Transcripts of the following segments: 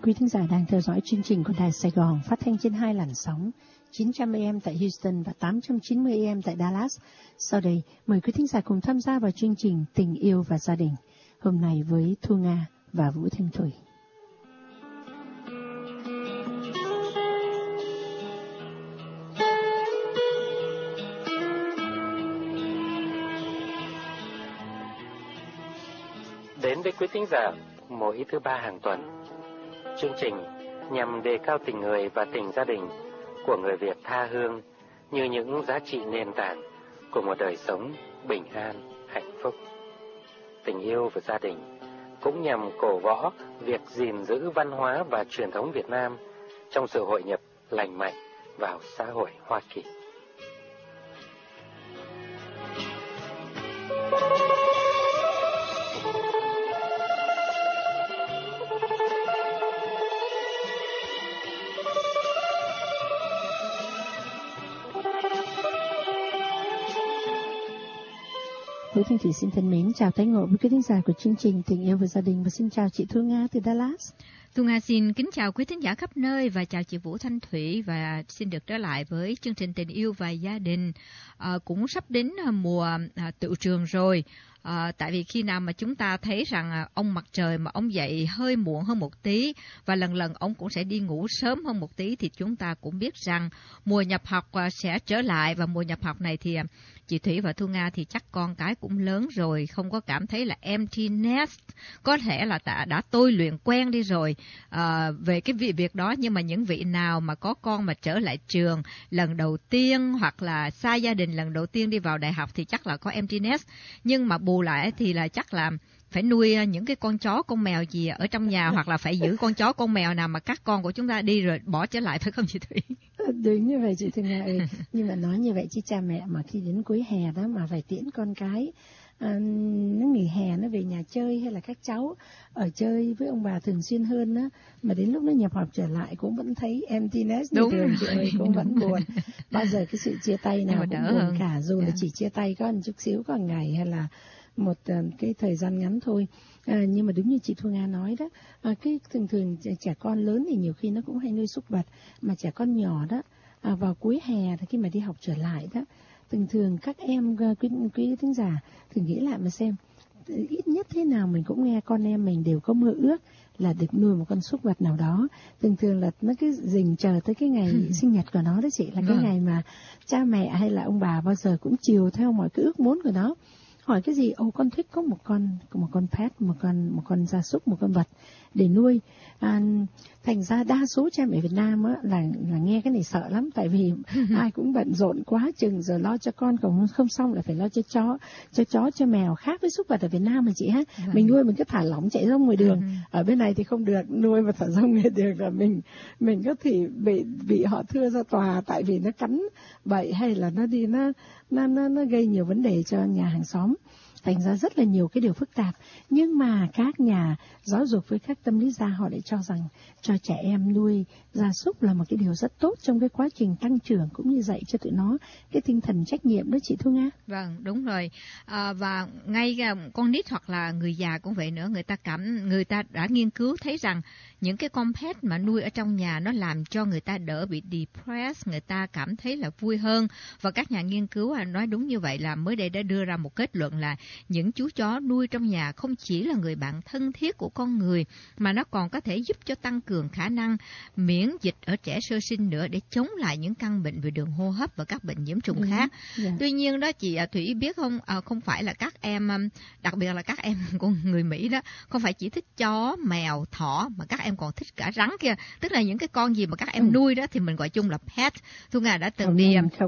quý thính giả đang theo dõi chương trình của Đài Sài Gòn phát thanh trên 2 làn sóng 900 AM tại Houston và 890 AM tại Dallas. Sau đây, mời quý thính giả cùng tham gia vào chương trình Tình yêu và gia đình. Hôm nay với Thu Nga và Vũ Thanh Thủy. Đến với quý thính giả mỗi thứ ba hàng tuần, chương trình nhằm đề cao tình người và tình gia đình của người Việt tha hương như những giá trị nền tảng của một đời sống bình an, hạnh phúc. Tình yêu và gia đình cũng nhằm cổ võ việc gìn giữ văn hóa và truyền thống Việt Nam trong sự hội nhập lành mạnh vào xã hội Hoa Kỳ. Vũ Thanh Thủy xin thân mến chào tái ngộ với quý thính giả của chương trình Tình yêu và gia đình và xin chào chị Thu Nga từ Dallas. Thu Nga xin kính chào quý thính giả khắp nơi và chào chị Vũ Thanh Thủy và xin được trở lại với chương trình Tình yêu và gia đình. Cũng sắp đến mùa tựu trường rồi. Tại vì khi nào mà chúng ta thấy rằng ông mặt trời mà ông dậy hơi muộn hơn một tí và lần lần ông cũng sẽ đi ngủ sớm hơn một tí thì chúng ta cũng biết rằng mùa nhập học sẽ trở lại. Và mùa nhập học này thì chị Thủy và Thu Nga thì chắc con cái cũng lớn rồi, không có cảm thấy là empty nest, có thể là đã tôi luyện quen đi rồi về cái việc đó. Nhưng mà những vị nào mà có con mà trở lại trường lần đầu tiên hoặc là xa gia đình lần đầu tiên đi vào đại học thì chắc là có empty nest. Nhưng mà bù lại thì là chắc là phải nuôi những cái con chó con mèo gì ở trong nhà hoặc là phải giữ con chó con mèo nào mà các con của chúng ta đi rồi bỏ trở lại, phải không chị Thủy? Đúng như vậy chị Thủy Nga ơi. Nhưng mà nói như vậy chứ cha mẹ mà khi đến cuối hè đó mà phải tiễn con cái nó nghỉ hè nó về nhà chơi hay là các cháu ở chơi với ông bà thường xuyên hơn á, mà đến lúc nó nhập học trở lại cũng vẫn thấy empty nest như thường chị ơi, cũng vẫn buồn. Bao giờ cái sự chia tay nào cũng buồn cả, dù là chỉ chia tay có một chút xíu, có một ngày hay là một cái thời gian ngắn thôi. Nhưng mà đúng như chị Thu Nga nói đó, cái thường trẻ con lớn thì nhiều khi nó cũng hay nuôi súc vật, mà trẻ con nhỏ đó vào cuối hè khi mà đi học trở lại đó, thường các em quý thính giả thường nghĩ lại mà xem, ít nhất thế nào mình cũng nghe con em mình đều có mơ ước là được nuôi một con súc vật nào đó. Thường là nó cứ dình chờ tới cái ngày sinh nhật của nó đó chị, là cái ngày mà cha mẹ hay là ông bà bao giờ cũng chiều theo mọi cái ước muốn của nó. Hỏi cái gì, con thích có một con pet, một con gia súc, một con vật để nuôi. Thành ra đa số cha mẹ Việt Nam á, là nghe cái này sợ lắm, tại vì ai cũng bận rộn quá chừng, giờ lo cho con còn không xong lại phải lo cho chó cho mèo. Khác với súc vật ở Việt Nam mà chị ha, mình nuôi mình cứ thả lỏng chạy ra ngoài đường. Ở bên này thì không được, nuôi mà thả ra ngoài đường là mình có thể bị họ thưa ra tòa, tại vì nó cắn bậy hay là nó đi nó gây nhiều vấn đề cho nhà hàng xóm. Thành ra rất là nhiều cái điều phức tạp. Nhưng mà các nhà giáo dục với các tâm lý gia họ lại cho rằng cho trẻ em nuôi gia súc là một cái điều rất tốt trong cái quá trình tăng trưởng, cũng như dạy cho tụi nó cái tinh thần trách nhiệm đó chị Thu Nga. Vâng, đúng rồi. Và ngay con nít hoặc là người già cũng vậy nữa, người ta đã nghiên cứu thấy rằng những cái con pet mà nuôi ở trong nhà nó làm cho người ta đỡ bị depressed, người ta cảm thấy là vui hơn. Và các nhà nghiên cứu nói đúng như vậy, là mới đây đã đưa ra một kết luận là những chú chó nuôi trong nhà không chỉ là người bạn thân thiết của con người, mà nó còn có thể giúp cho tăng cường khả năng miễn dịch ở trẻ sơ sinh nữa, để chống lại những căn bệnh về đường hô hấp và các bệnh nhiễm trùng khác. Tuy nhiên đó chị Thủy biết không, không phải là các em, đặc biệt là các em của người Mỹ đó, không phải chỉ thích chó, mèo, thỏ, mà các em còn thích cả rắn kia. Tức là những cái con gì mà các em nuôi đó thì mình gọi chung là pet. Thu Nga đã từng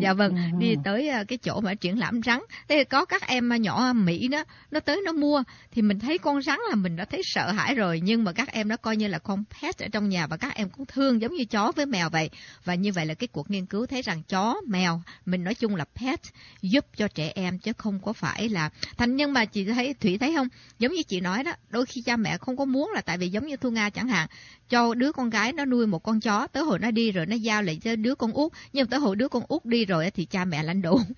đi tới cái chỗ mà triển lãm rắn. Thế có các em nhỏ Mỹ đó, nó tới nó mua thì mình thấy con rắn là mình đã thấy sợ hãi rồi, nhưng mà các em nó coi như là con pet ở trong nhà và các em cũng thương giống như chó với mèo vậy. Và như vậy là cái cuộc nghiên cứu thấy rằng chó, mèo, mình nói chung là pet, giúp cho trẻ em chứ không có phải là nhưng mà chị thấy Thủy thấy không, giống như chị nói đó, đôi khi cha mẹ không có muốn, là tại vì giống như Thu Nga chẳng hạn, cho đứa con gái nó nuôi một con chó, tới hồi nó đi rồi nó giao lại cho đứa con út, nhưng tới hồi đứa con út đi rồi thì cha mẹ lãnh đủ.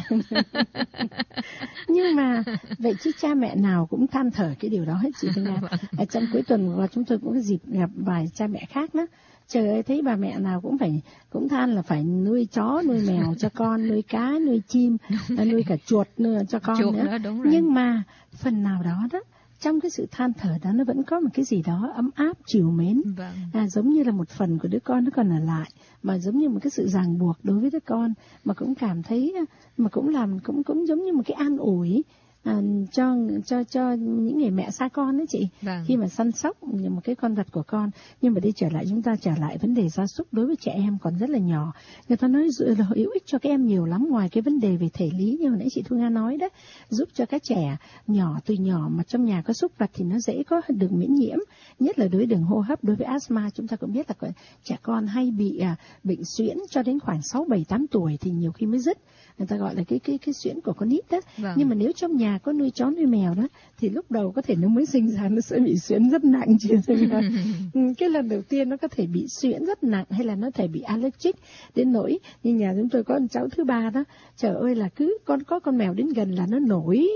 Nhưng mà vậy chứ cha mẹ nào cũng than thở cái điều đó hết chị Thương Nga. Ở trong cuối tuần và chúng tôi cũng có dịp gặp vài cha mẹ khác đó. Trời ơi, thấy bà mẹ nào cũng than là phải nuôi chó, nuôi mèo cho con, nuôi cá, nuôi chim, nuôi cả chuột cho con nữa. Nhưng mà phần nào đó trong cái sự than thở đó nó vẫn có một cái gì đó ấm áp, trìu mến. Giống như là một phần của đứa con nó còn ở lại, mà giống như một cái sự ràng buộc đối với đứa con, mà cũng cảm thấy, mà cũng giống như một cái an ủi cho những người mẹ xa con đấy chị. Khi mà săn sóc một cái con vật của con. Nhưng mà chúng ta trở lại vấn đề gia súc đối với trẻ em còn rất là nhỏ. Người ta nói là hữu ích cho các em nhiều lắm, ngoài cái vấn đề về thể lý như hồi nãy chị Thu Nga nói đó, giúp cho các trẻ nhỏ từ nhỏ mà trong nhà có súc vật thì nó dễ có được miễn nhiễm, nhất là đối với đường hô hấp, đối với asthma. Chúng ta cũng biết là trẻ con hay bị bệnh suyễn cho đến khoảng 6, 7, 8 tuổi thì nhiều khi mới dứt. Người ta gọi là cái suyễn của con nít đó. Nhưng mà nếu trong nhà có nuôi chó nuôi mèo đó thì lúc đầu có thể nó mới sinh ra nó sẽ bị suyễn rất nặng chị. Cái lần đầu tiên nó có thể bị suyễn rất nặng, hay là nó thể bị allergic đến nỗi như nhà chúng tôi có con cháu thứ 3 đó, trời ơi là cứ có con mèo đến gần là nó nổi,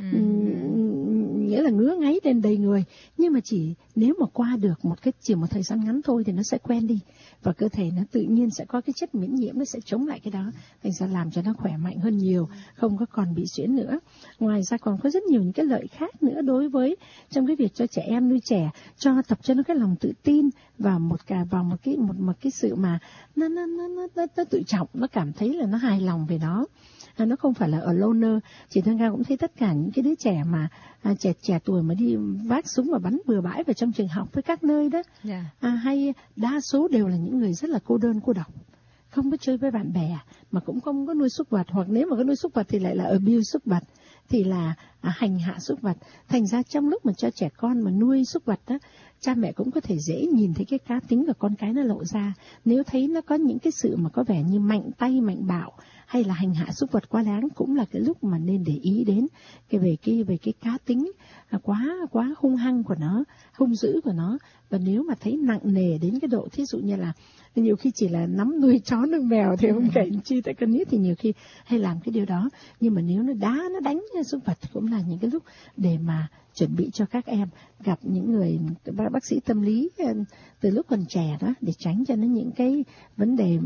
nghĩa là ngứa ngáy lên đầy người. Nhưng mà chỉ nếu mà qua được chỉ một thời gian ngắn thôi thì nó sẽ quen đi, và cơ thể nó tự nhiên sẽ có cái chất miễn nhiễm, nó sẽ chống lại cái đó, thành ra làm cho nó khỏe mạnh hơn nhiều, không có còn bị suyễn nữa. Ngoài ra còn có rất nhiều những cái lợi khác nữa đối với trong cái việc cho trẻ em, nuôi trẻ, tập cho nó cái lòng tự tin và một cái sự mà nó tự trọng, nó cảm thấy là nó hài lòng về nó. Nó không phải là ở loner. Chị Thương Nga cũng thấy tất cả những cái đứa trẻ mà trẻ tuổi mà đi vác súng và bắn bừa bãi vào trong trường học với các nơi đó, hay đa số đều là những người rất là cô đơn cô độc, không có chơi với bạn bè, mà cũng không có nuôi súc vật, hoặc nếu mà có nuôi súc vật thì lại là abuse súc vật, thì là hành hạ súc vật. Thành ra trong lúc mà cho trẻ con mà nuôi súc vật đó, cha mẹ cũng có thể dễ nhìn thấy cái cá tính của con cái nó lộ ra. Nếu thấy nó có những cái sự mà có vẻ như mạnh tay, mạnh bạo, hay là hành hạ súc vật quá đáng, cũng là cái lúc mà nên để ý đến về cái cá tính quá hung hăng của nó, hung dữ của nó. Và nếu mà thấy nặng nề đến cái độ, thí dụ như là nhiều khi chỉ là nắm nuôi chó nuôi mèo thì không kể chi tại con nít thì nhiều khi hay làm cái điều đó. Nhưng mà nếu nó đánh súc vật thì cũng là những cái lúc để mà chuẩn bị cho các em gặp những người bác sĩ tâm lý từ lúc còn trẻ đó, để tránh cho nó những cái vấn đề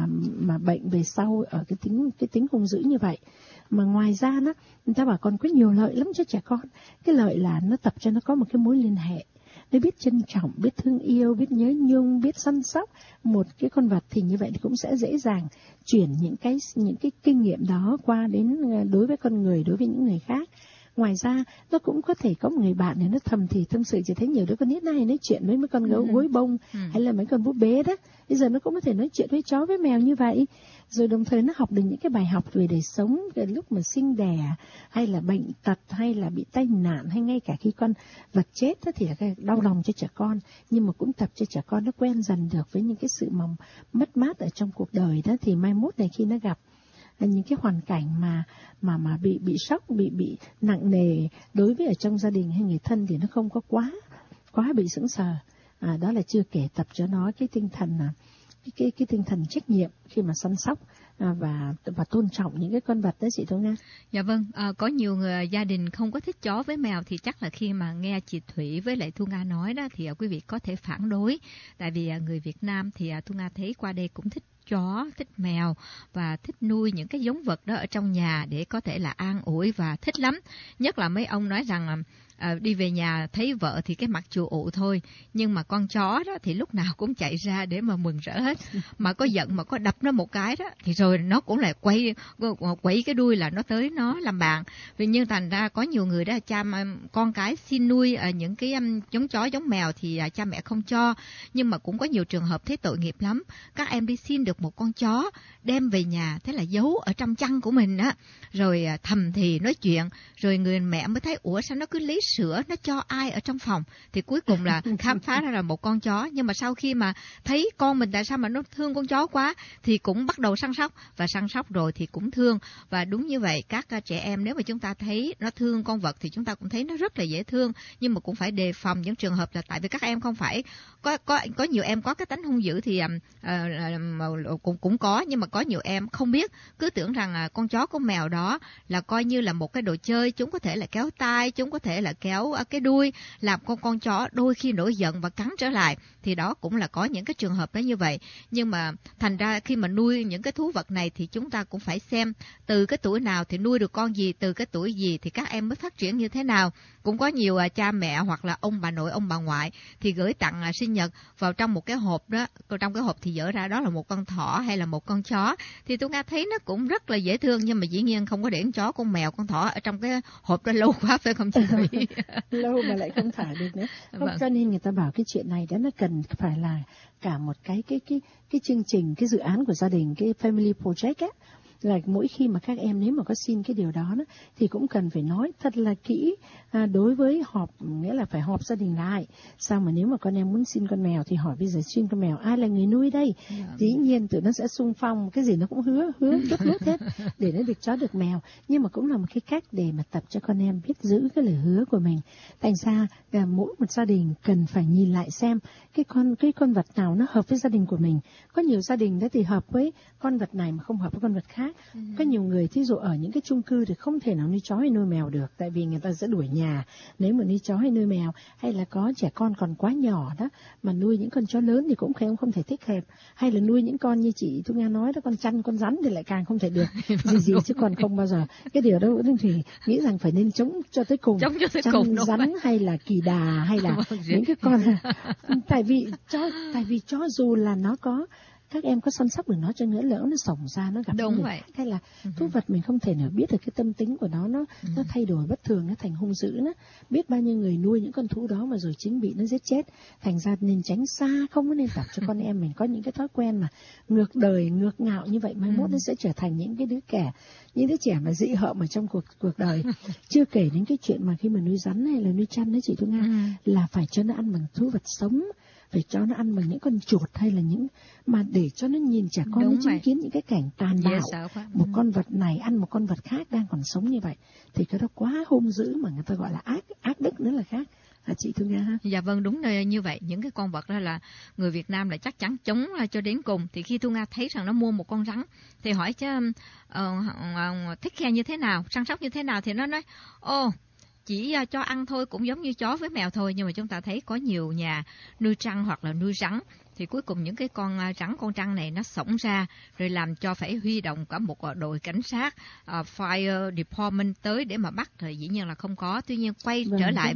mà bệnh về sau ở cái tính hung dữ như vậy. Mà ngoài ra đó, người ta bảo còn có nhiều lợi lắm cho trẻ con. Cái lợi là nó tập cho nó có một cái mối liên hệ, nó biết trân trọng, biết thương yêu, biết nhớ nhung, biết săn sóc một cái con vật, thì như vậy thì cũng sẽ dễ dàng chuyển những cái kinh nghiệm đó qua đến đối với con người, đối với những người khác. Ngoài ra nó cũng có thể có một người bạn này nó thầm thì tâm sự. Chỉ thấy nhiều đứa con nít này nói chuyện với mấy con gối bông hay là mấy con búp bê đó, bây giờ nó cũng có thể nói chuyện với chó với mèo như vậy. Rồi đồng thời nó học được những cái bài học về đời sống, cái lúc mà sinh đẻ hay là bệnh tật hay là bị tai nạn, hay ngay cả khi con vật chết đó, thì là cái đau lòng cho trẻ con. Nhưng mà cũng tập cho trẻ con nó quen dần được với những cái sự mất mát ở trong cuộc đời đó, thì mai mốt này khi nó gặp những cái hoàn cảnh mà bị sốc, bị nặng nề đối với ở trong gia đình hay người thân thì nó không có quá bị sững sờ. Đó là chưa kể tập cho nó cái tinh thần cái tinh thần trách nhiệm khi mà săn sóc và tôn trọng những cái con vật đó, chị Thu Nga. Dạ vâng, có nhiều người gia đình không có thích chó với mèo, thì chắc là khi mà nghe chị Thủy với lại Thu Nga nói đó thì quý vị có thể phản đối. Tại vì người Việt Nam thì Thu Nga thấy qua đây cũng thích chó, thích mèo và thích nuôi những cái giống vật đó ở trong nhà để có thể là an ủi và thích lắm. Nhất là mấy ông nói rằng đi về nhà thấy vợ thì cái mặt chù ụ thôi, nhưng mà con chó đó thì lúc nào cũng chạy ra để mà mừng rỡ hết. Mà có giận mà có đập nó một cái đó thì rồi nó cũng lại quẩy cái đuôi là nó tới nó làm bạn. Vì nhưng thành ra có nhiều người đó con cái xin nuôi những cái giống chó giống mèo thì cha mẹ không cho. Nhưng mà cũng có nhiều trường hợp thấy tội nghiệp lắm. Các em đi xin được một con chó đem về nhà, thế là giấu ở trong chăn của mình á, rồi thầm thì nói chuyện, rồi người mẹ mới thấy ủa sao nó cứ lý sữa nó cho ai ở trong phòng, thì cuối cùng là khám phá ra là một con chó. Nhưng mà sau khi mà thấy con mình tại sao mà nó thương con chó quá thì cũng bắt đầu săn sóc, và săn sóc rồi thì cũng thương. Và đúng như vậy, các trẻ em nếu mà chúng ta thấy nó thương con vật thì chúng ta cũng thấy nó rất là dễ thương, nhưng mà cũng phải đề phòng những trường hợp là tại vì các em không phải có nhiều em có cái tánh hung dữ thì cũng có, nhưng mà có nhiều em không biết, cứ tưởng rằng con chó con mèo đó là coi như là một cái đồ chơi, chúng có thể là kéo tai, chúng có thể là kéo cái đuôi, làm con chó đôi khi nổi giận và cắn trở lại. Thì đó cũng là có những cái trường hợp đó như vậy. Nhưng mà thành ra khi mà nuôi những cái thú vật này thì chúng ta cũng phải xem từ cái tuổi nào thì nuôi được con gì, từ cái tuổi gì thì các em mới phát triển như thế nào. Cũng có nhiều cha mẹ hoặc là ông bà nội, ông bà ngoại thì gửi tặng sinh nhật vào trong một cái hộp đó, trong cái hộp thì dở ra đó là một con thỏ hay là một con chó, thì tôi nghe thấy nó cũng rất là dễ thương, nhưng mà dĩ nhiên không có để con chó, con mèo, con thỏ ở trong cái hộp đó lâu quá, phải không chị Thủy? Lâu mà lại không thả được nữa. Vâng. Cho nên người ta bảo cái chuyện này đó nó cần phải là cả một cái chương trình, cái dự án của gia đình, cái family project á, là mỗi khi mà các em nếu mà có xin cái điều đó thì cũng cần phải nói thật là kỹ đối với họp, nghĩa là phải họp gia đình lại. Sao mà nếu mà con em muốn xin con mèo thì hỏi bây giờ xin con mèo ai là người nuôi đây? Dĩ nhiên tụi nó sẽ xung phong, cái gì nó cũng hứa lút hết để nó được chó được mèo, nhưng mà cũng là một cái cách để mà tập cho con em biết giữ cái lời hứa của mình. Thành ra mỗi một gia đình cần phải nhìn lại xem cái con vật nào nó hợp với gia đình của mình. Có nhiều gia đình đó thì hợp với con vật này mà không hợp với con vật khác. Có nhiều người thí dụ ở những cái chung cư thì không thể nào nuôi chó hay nuôi mèo được, tại vì người ta sẽ đuổi nhà nếu mà nuôi chó hay nuôi mèo, hay là có trẻ con còn quá nhỏ đó mà nuôi những con chó lớn thì cũng không thể thích hợp, hay là nuôi những con như chị Thu Nga nói đó, con chăn con rắn thì lại càng không thể được gì chứ còn không bao giờ cái điều đó thì nghĩ rằng phải nên chống cho tới cùng, chăn rắn hay là kỳ đà hay là những cái con tại vì cho dù là nó có các em có săn sóc được nó cho nữa, lỡ nó sổng ra nó gặp đúng vậy, hay là thú vật mình không thể nào biết được cái tâm tính của nó thay đổi bất thường, nó thành hung dữ. Nó biết bao nhiêu người nuôi những con thú đó mà rồi chính bị nó giết chết. Thành ra nên tránh xa, không có nên tập cho con em mình có những cái thói quen mà ngược đời ngược ngạo như vậy, mai mốt nó sẽ trở thành những đứa trẻ mà dị hợm ở trong cuộc đời. Chưa kể đến cái chuyện mà khi mà nuôi rắn hay là nuôi chăn đấy chị Thu Nga, là phải cho nó ăn bằng thú vật sống, phải cho nó ăn bằng những con chuột hay là những mà để cho nó nhìn trẻ con nó chứng kiến những cái cảnh tàn bạo. Một con vật này ăn một con vật khác đang còn sống như vậy thì cái đó quá hung dữ, mà người ta gọi là ác đức nữa là khác. Chị Thu Nga ha? Dạ vâng, đúng là như vậy. Những cái con vật đó là người Việt Nam là chắc chắn chống cho đến cùng. Thì khi Thu Nga thấy rằng nó mua một con rắn thì hỏi chứ thích khe như thế nào, săn sóc như thế nào, thì nó nói chỉ cho ăn thôi, cũng giống như chó với mèo thôi. Nhưng mà chúng ta thấy có nhiều nhà nuôi trăng hoặc là nuôi rắn thì cuối cùng những cái con rắn con trăng này nó xổng ra rồi làm cho phải huy động cả một đội cảnh sát fire department tới để mà bắt, rồi dĩ nhiên là không có. Tuy nhiên quay trở lại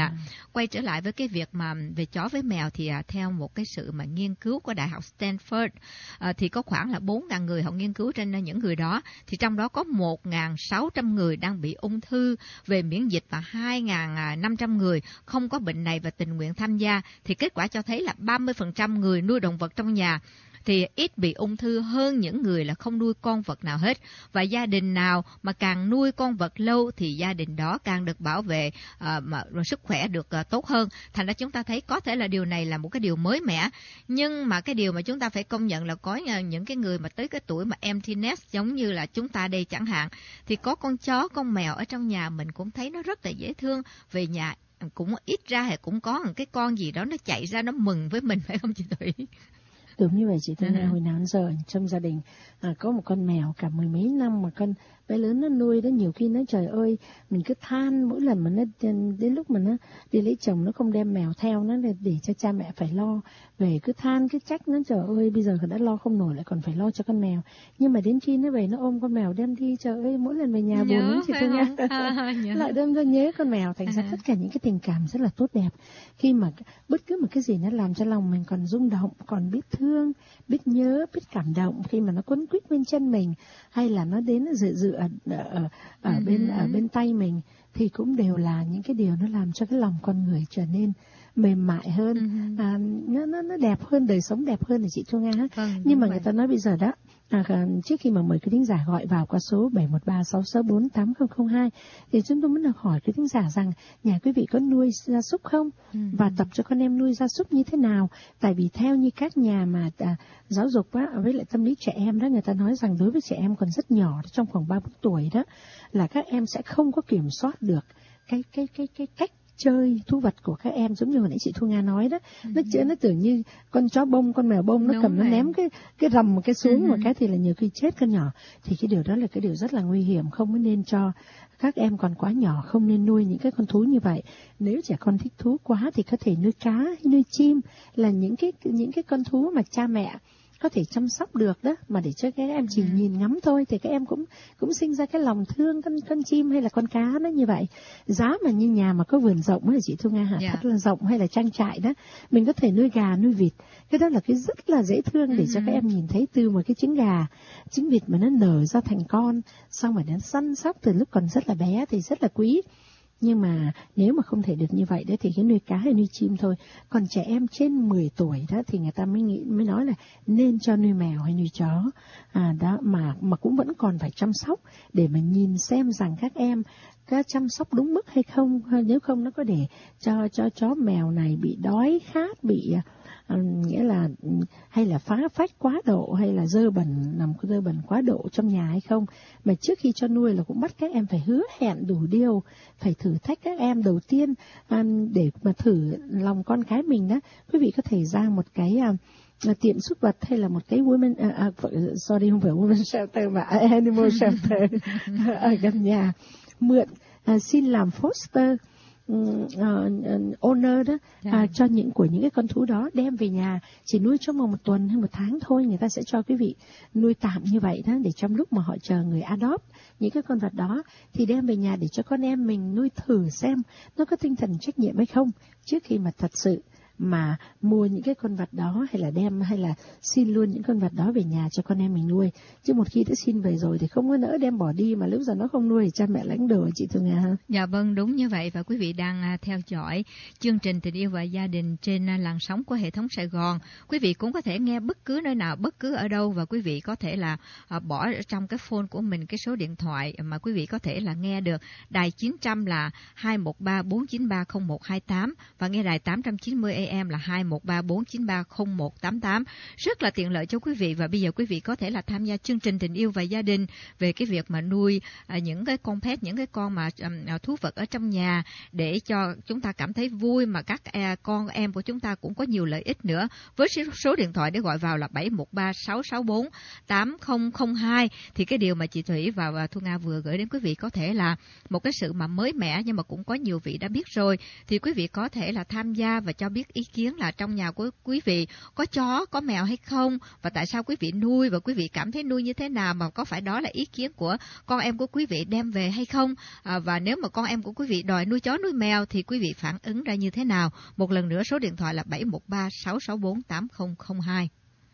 với cái việc mà về chó với mèo thì theo một cái sự mà nghiên cứu của Đại học Stanford thì có khoảng là 4.000 người họ nghiên cứu trên những người đó, thì trong đó có 1.600 người đang bị ung thư về miễn dịch và 2.500 người không có bệnh này và tình nguyện tham gia. Thì kết quả cho thấy là 30% người nuôi động vật trong nhà thì ít bị ung thư hơn những người là không nuôi con vật nào hết. Và gia đình nào mà càng nuôi con vật lâu thì gia đình đó càng được bảo vệ rồi sức khỏe được tốt hơn. Thành ra chúng ta thấy có thể là điều này là một cái điều mới mẻ, nhưng mà cái điều mà chúng ta phải công nhận là có những cái người mà tới cái tuổi mà empty nest giống như là chúng ta đây chẳng hạn, thì có con chó con mèo ở trong nhà mình cũng thấy nó rất là dễ thương. Về nhà cũng ít ra thì cũng có một cái con gì đó nó chạy ra nó mừng với mình, phải không chị Thủy? Đúng như vậy chị Thu Nga. Hồi nào giờ trong gia đình có một con mèo cả 10 mấy năm mà con bé lớn nó nuôi đó, nhiều khi nó trời ơi mình cứ than mỗi lần mà nó đến lúc mà nó đi lấy chồng nó không đem mèo theo, nó để cho cha mẹ phải lo, về cứ than cứ trách nó, trời ơi bây giờ đã lo không nổi lại còn phải lo cho con mèo. Nhưng mà đến khi nó về nó ôm con mèo đem đi, trời ơi mỗi lần về nhà buồn lắm chị Thu Nga. Lại đem ra nhớ con mèo. Thành ra tất cả những cái tình cảm rất là tốt đẹp khi mà bất cứ một cái gì nó làm cho lòng mình còn rung động, còn biết thương, biết nhớ, biết cảm động khi mà nó quấn quýt bên chân mình, hay là nó đến nó dự ở bên tay mình, thì cũng đều là những cái điều nó làm cho cái lòng con người trở nên mềm mại hơn, nó đẹp hơn, đời sống đẹp hơn, là chị Thu Nga. Nhưng mà người ta nói bây giờ đó Trước khi mà mời quý thính giả gọi vào qua số 713-664-8002 thì chúng tôi muốn được hỏi quý thính giả rằng nhà quý vị có nuôi gia súc không, và tập cho con em nuôi gia súc như thế nào. Tại vì theo như các nhà mà giáo dục với lại tâm lý trẻ em đó, người ta nói rằng đối với trẻ em còn rất nhỏ, trong khoảng 3-4 tuổi đó, là các em sẽ không có kiểm soát được cái cách chơi thú vật của các em, giống như hồi nãy chị Thu Nga nói đó. Nó tưởng như con chó bông, con mèo bông, nó cầm nó ném cái rầm một cái xuống một cái thì là nhiều khi chết con nhỏ. Thì cái điều đó là cái điều rất là nguy hiểm, không nên cho các em còn quá nhỏ, không nên nuôi những cái con thú như vậy. Nếu trẻ con thích thú quá thì có thể nuôi cá hay nuôi chim, là những cái con thú mà cha mẹ có thể chăm sóc được đó, mà để cho các em chỉ nhìn ngắm thôi thì các em cũng sinh ra cái lòng thương con chim hay là con cá nó như vậy. Giá mà như nhà mà có vườn rộng hay chị Thu Nga hả, thật là rộng, hay là trang trại đó, mình có thể nuôi gà nuôi vịt, cái đó là cái rất là dễ thương để cho các em nhìn thấy từ một cái trứng gà trứng vịt mà nó nở ra thành con, xong rồi nó săn sóc từ lúc còn rất là bé thì rất là quý. Nhưng mà nếu mà không thể được như vậy đấy thì cái nuôi cá hay nuôi chim thôi. Còn trẻ em trên 10 tuổi đó thì người ta mới nói là nên cho nuôi mèo hay nuôi chó. Đó mà cũng vẫn còn phải chăm sóc để mà nhìn xem rằng các em có chăm sóc đúng mức hay không. Nếu không nó có để cho chó mèo này bị đói khát, bị nghĩa là hay là phá phách quá độ, hay là dơ bẩn quá độ trong nhà hay không. Mà trước khi cho nuôi là cũng bắt các em phải hứa hẹn đủ điều, phải thử thách các em đầu tiên để mà thử lòng con cái mình đó. Quý vị có thể ra một cái tiệm súc vật hay là một cái không phải women shelter mà animal shelter ở gần nhà, mượn xin làm foster owner đó, cho những cái con thú đó, đem về nhà chỉ nuôi trong vòng 1 tuần hay 1 tháng thôi. Người ta sẽ cho quý vị nuôi tạm như vậy đó, để trong lúc mà họ chờ người adopt những cái con vật đó thì đem về nhà để cho con em mình nuôi thử xem nó có tinh thần trách nhiệm hay không, trước khi mà thật sự mà mua những cái con vật đó, hay là xin luôn những con vật đó về nhà cho con em mình nuôi. Chứ một khi đã xin về rồi thì không có nỡ đem bỏ đi, mà lúc giờ nó không nuôi thì cha mẹ lãnh đồ, chị Thu Nga ha. Dạ vâng, đúng như vậy. Và quý vị đang theo dõi chương trình Tình Yêu và Gia Đình trên làn sóng của hệ thống Sài Gòn. Quý vị cũng có thể nghe bất cứ nơi nào, bất cứ ở đâu, và quý vị có thể là bỏ trong cái phone của mình cái số điện thoại mà quý vị có thể là nghe được. Đài 900 là 213-493-0128 và nghe đài 890 AM là 213-493-0188. Rất là tiện lợi cho quý vị. Và bây giờ quý vị có thể là tham gia chương trình Tình Yêu và Gia Đình về cái việc mà nuôi những cái con pet, những cái con mà thú vật ở trong nhà, để cho chúng ta cảm thấy vui, mà các con em của chúng ta cũng có nhiều lợi ích nữa. Với số điện thoại để gọi vào là 713-664-8002. Thì cái điều mà chị Thủy và Thu Nga vừa gửi đến quý vị có thể là một cái sự mà mới mẻ, nhưng mà cũng có nhiều vị đã biết rồi. Thì quý vị có thể là tham gia và cho biết ý kiến là trong nhà của quý vị có chó, có mèo hay không, và tại sao quý vị nuôi, và quý vị cảm thấy nuôi như thế nào, mà có phải đó là ý kiến của con em của quý vị đem về hay không, và nếu mà con em của quý vị đòi nuôi chó nuôi mèo thì quý vị phản ứng ra như thế nào. Một lần nữa số điện thoại là 713-664-8002.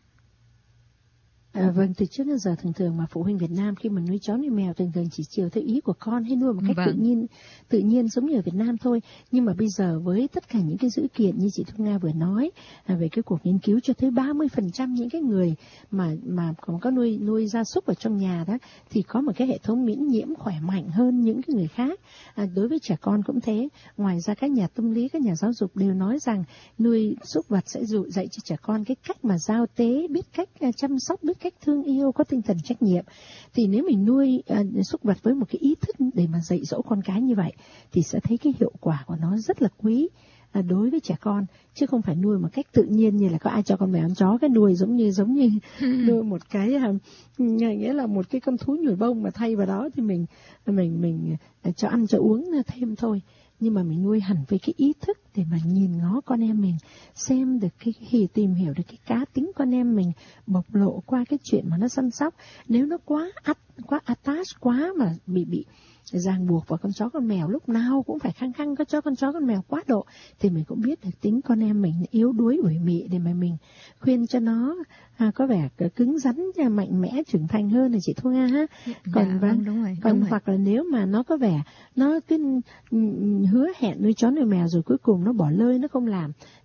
Vâng, từ trước đến giờ thường mà phụ huynh Việt Nam khi mà nuôi chó nuôi mèo thường chỉ chiều theo ý của con, hay nuôi một cách tự nhiên giống như ở Việt Nam thôi. Nhưng mà bây giờ với tất cả những cái dữ kiện như chị Thu Nga vừa nói về cái cuộc nghiên cứu cho thấy 30% những cái người mà có nuôi gia súc ở trong nhà đó thì có một cái hệ thống miễn nhiễm khỏe mạnh hơn những cái người khác. Đối với trẻ con cũng thế. Ngoài ra các nhà tâm lý, các nhà giáo dục đều nói rằng nuôi súc vật sẽ dạy cho trẻ con cái cách mà giao tế, biết cách chăm sóc, biết cách thương yêu, có tinh thần trách nhiệm. Thì nếu mình nuôi súc vật với một cái ý thức để mà dạy dỗ con cái như vậy thì sẽ thấy cái hiệu quả của nó rất là quý đối với trẻ con, chứ không phải nuôi một cách tự nhiên như là có ai cho con mèo con chó cái nuôi giống như nuôi một cái nghĩa là một cái con thú nhồi bông mà thay vào đó thì mình cho ăn cho uống thêm thôi. Nhưng mà mình nuôi hẳn với cái ý thức để mà nhìn ngó con em mình, xem được tìm hiểu được cái cá tính con em mình bộc lộ qua cái chuyện mà nó săn sóc. Nếu nó quá attach quá mà bị ràng buộc vào con chó con mèo, lúc nào cũng phải khăng khăng có cho con chó con mèo quá độ, thì mình cũng biết được tính con em mình yếu đuối ủy mị, để mà mình khuyên cho nó có vẻ cứng rắn, mạnh mẽ, trưởng thành hơn là chị Thu Nga ha. Còn đúng rồi. Hoặc là nếu mà nó có vẻ nó cứ hứa hẹn nuôi chó nuôi mèo rồi cuối cùng nó bỏ lơi, nó không làm,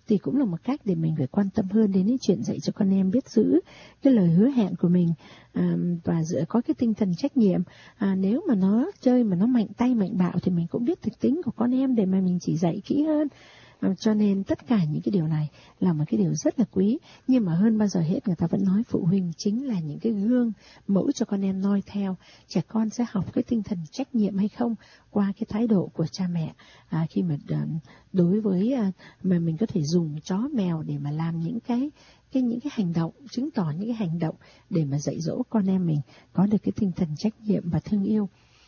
thì cũng là một cách để mình phải quan tâm hơn đến những chuyện dạy cho con em biết giữ cái lời hứa hẹn của mình, và có cái tinh thần trách nhiệm. Nếu mà nó chơi mà nó mạnh tay mạnh bạo thì mình cũng biết thực tính của con em để mà mình chỉ dạy kỹ hơn. Cho nên tất cả những cái điều này là một cái điều rất là quý. Nhưng mà hơn bao giờ hết người ta vẫn nói phụ huynh chính là những cái gương mẫu cho con em noi theo. Trẻ con sẽ học cái tinh thần trách nhiệm hay không qua cái thái độ của cha mẹ, khi mà đối với mà mình có thể dùng chó mèo để mà làm những cái hành động, chứng tỏ những cái hành động để mà dạy dỗ con em mình có được cái tinh thần trách nhiệm và thương yêu.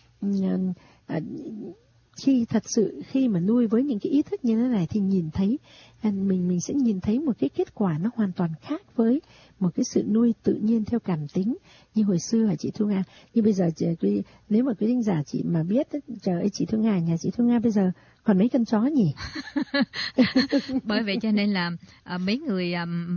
Khi mà nuôi với những cái ý thức như thế này thì nhìn thấy mình sẽ nhìn thấy một cái kết quả nó hoàn toàn khác với một cái sự nuôi tự nhiên theo cảm tính như hồi xưa hả chị Thu Nga. Như bây giờ nếu mà quý thính giả chị mà biết, trời ơi chị Thu Nga, nhà chị Thu Nga bây giờ còn mấy con chó nhỉ? Bởi vậy cho nên là mấy người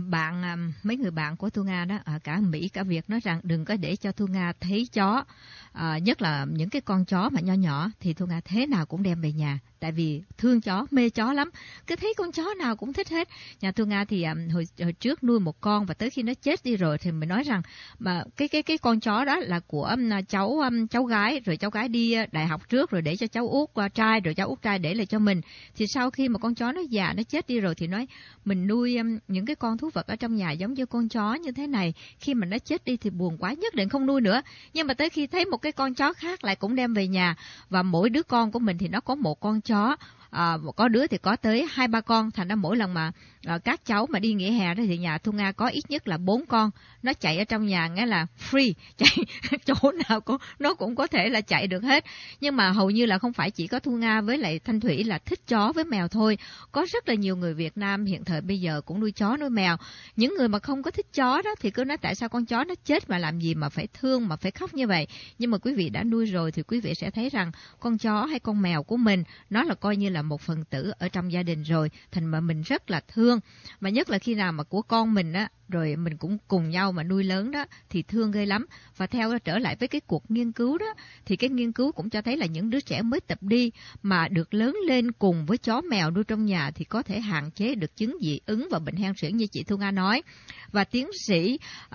bạn của Thu Nga đó ở cả Mỹ cả Việt nói rằng đừng có để cho Thu Nga thấy chó, nhất là những cái con chó mà nho nhỏ thì Thu Nga thế nào cũng đem về nhà, tại vì thương chó, mê chó lắm, cứ thấy con chó nào cũng thích hết. Nhà Thu Nga thì hồi trước nuôi một con và tới khi nó chết đi rồi thì mình nói rằng mà cái con chó đó là của cháu gái, rồi cháu gái đi đại học trước rồi để cho cháu út trai, rồi cháu út trai để lại cho mình. Thì sau khi mà con chó nó già, nó chết đi rồi thì nói mình nuôi những cái con thú vật ở trong nhà giống như con chó như thế này, khi mà nó chết đi thì buồn quá, nhất định không nuôi nữa. Nhưng mà tới khi thấy một cái con chó khác lại cũng đem về nhà, và mỗi đứa con của mình thì nó có một con chó. Có đứa thì có tới 2-3 con, thành ra mỗi lần mà các cháu mà đi nghỉ hè đó thì nhà Thu Nga có ít nhất là 4 con, nó chạy ở trong nhà, nghĩa là free, chạy chỗ nào nó cũng có thể là chạy được hết. Nhưng mà hầu như là không phải chỉ có Thu Nga với lại Thanh Thủy là thích chó với mèo thôi, có rất là nhiều người Việt Nam hiện thời bây giờ cũng nuôi chó nuôi mèo. Những người mà không có thích chó đó thì cứ nói tại sao con chó nó chết mà làm gì mà phải thương, mà phải khóc như vậy. Nhưng mà quý vị đã nuôi rồi thì quý vị sẽ thấy rằng con chó hay con mèo của mình nó là coi như là một phần tử ở trong gia đình rồi, thành mà mình rất là thương. Mà nhất là khi nào mà của con mình á, rồi mình cũng cùng nhau mà nuôi lớn đó thì thương ghê lắm. Và theo trở lại với cái cuộc nghiên cứu đó, thì cái nghiên cứu cũng cho thấy là những đứa trẻ mới tập đi mà được lớn lên cùng với chó mèo nuôi trong nhà thì có thể hạn chế được chứng dị ứng và bệnh hen suyễn như chị Thu Nga nói. Và tiến sĩ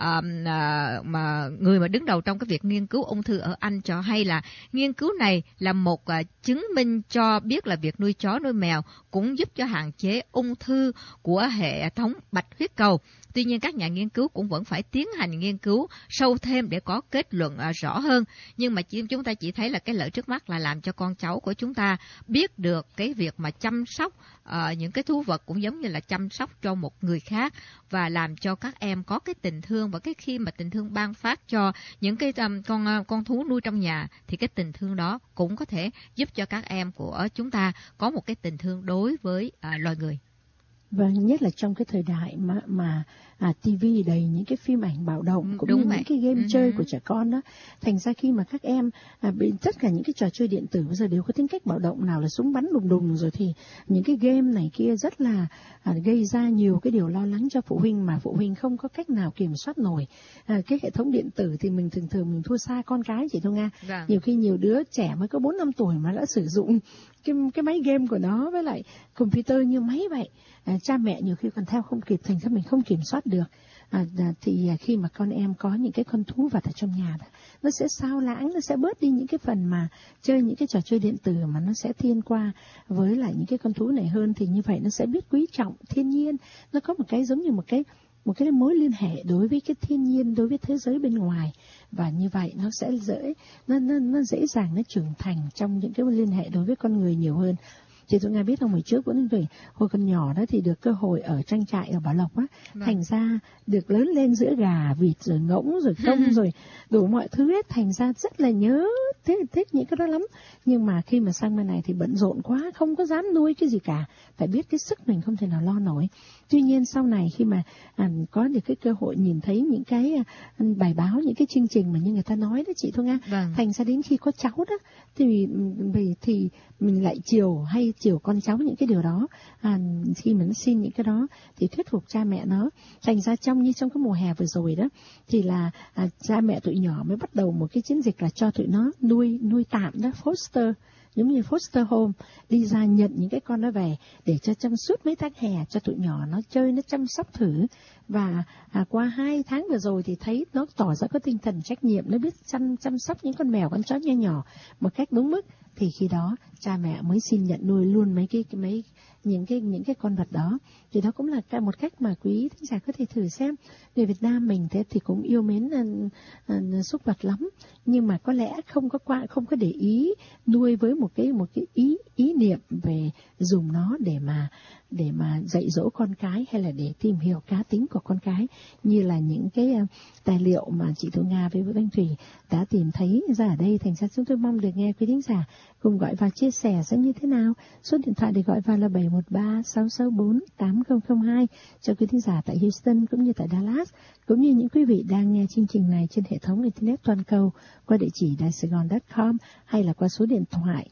mà người mà đứng đầu trong cái việc nghiên cứu ung thư ở Anh cho hay là nghiên cứu này là một chứng minh cho biết là việc nuôi chó nuôi mèo cũng giúp cho hạn chế ung thư của hệ thống bạch huyết cầu. Tuy nhiên các nhà nghiên cứu cũng vẫn phải tiến hành nghiên cứu sâu thêm để có kết luận rõ hơn. Nhưng mà chúng ta chỉ thấy là cái lợi trước mắt là làm cho con cháu của chúng ta biết được cái việc mà chăm sóc những cái thú vật cũng giống như là chăm sóc cho một người khác, và làm cho các em có cái tình thương. Và cái khi mà tình thương ban phát cho những cái con thú nuôi trong nhà thì cái tình thương đó cũng có thể giúp cho các em của chúng ta có một cái tình thương đối với loài người. Vâng, nhất là trong cái thời đại mà TV đầy những cái phim ảnh bạo động cũng như những cái game chơi của trẻ con đó. Thành ra khi mà các em tất cả những cái trò chơi điện tử bây giờ đều có tính cách bạo động, nào là súng bắn đùng đùng, rồi thì những cái game này kia rất là gây ra nhiều cái điều lo lắng cho phụ huynh mà phụ huynh không có cách nào kiểm soát nổi. Cái hệ thống điện tử thì mình thường mình thua xa con cái chị Thu Nga. Vâng. Nhiều khi nhiều đứa trẻ mới có 4-5 tuổi mà đã sử dụng cái máy game của nó với lại computer như máy vậy. Cha mẹ nhiều khi còn theo không kịp, thành ra mình không kiểm soát được. Thì khi mà con em có những cái con thú vật ở trong nhà đó, nó sẽ sao lãng, nó sẽ bớt đi những cái phần mà chơi những cái trò chơi điện tử, mà nó sẽ thiên qua với lại những cái con thú này hơn. Thì như vậy nó sẽ biết quý trọng thiên nhiên, nó có một cái giống như một cái mối liên hệ đối với cái thiên nhiên, đối với thế giới bên ngoài, và như vậy nó sẽ nó dễ dàng nó trưởng thành trong những cái liên hệ đối với con người nhiều hơn. Chị Thu Nga biết không, hồi trước vẫn về hồi còn nhỏ đó thì được cơ hội ở trang trại ở Bảo Lộc á, thành ra được lớn lên giữa gà, vịt rồi ngỗng rồi công rồi đủ mọi thứ hết, thành ra rất là nhớ thích những cái đó lắm. Nhưng mà khi mà sang bên này thì bận rộn quá, không có dám nuôi cái gì cả, phải biết cái sức mình không thể nào lo nổi. Tuy nhiên sau này khi mà có được cái cơ hội nhìn thấy những cái bài báo, những cái chương trình mà như người ta nói đó chị Thu Nga, thành ra đến khi có cháu đó thì mình lại chiều con cháu những cái điều đó. Khi mình xin những cái đó thì thuyết phục cha mẹ nó. Thành ra trong cái mùa hè vừa rồi đó thì là cha mẹ tụi nhỏ mới bắt đầu một cái chiến dịch là cho tụi nó nuôi tạm đó, foster giống như foster home, đi ra nhận những cái con nó về để cho trong suốt mấy tháng hè cho tụi nhỏ nó chơi, nó chăm sóc thử. Và qua 2 tháng vừa rồi thì thấy nó tỏ ra có tinh thần trách nhiệm, nó biết chăm sóc những con mèo, con chó nhỏ nhỏ một cách đúng mức, thì khi đó cha mẹ mới xin nhận nuôi luôn những cái con vật đó. Thì đó cũng là một cách mà quý thính giả có thể thử xem. Người Việt Nam mình thế thì cũng yêu mến súc vật lắm, nhưng mà có lẽ không có để ý nuôi với một cái ý niệm về dùng nó để mà dạy dỗ con cái, hay là để tìm hiểu cá tính của con cái, như là những cái tài liệu mà chị Thu Nga với Anh Thủy đã tìm thấy ra ở đây. Thành ra chúng tôi mong được nghe quý thính giả cùng gọi vào chia sẻ xem như thế nào. Số điện thoại để gọi vào là 713-664-8002 cho quý thính giả tại Houston cũng như tại Dallas, cũng như những quý vị đang nghe chương trình này trên hệ thống Internet toàn cầu qua địa chỉ daisaigon.com, hay là qua số điện thoại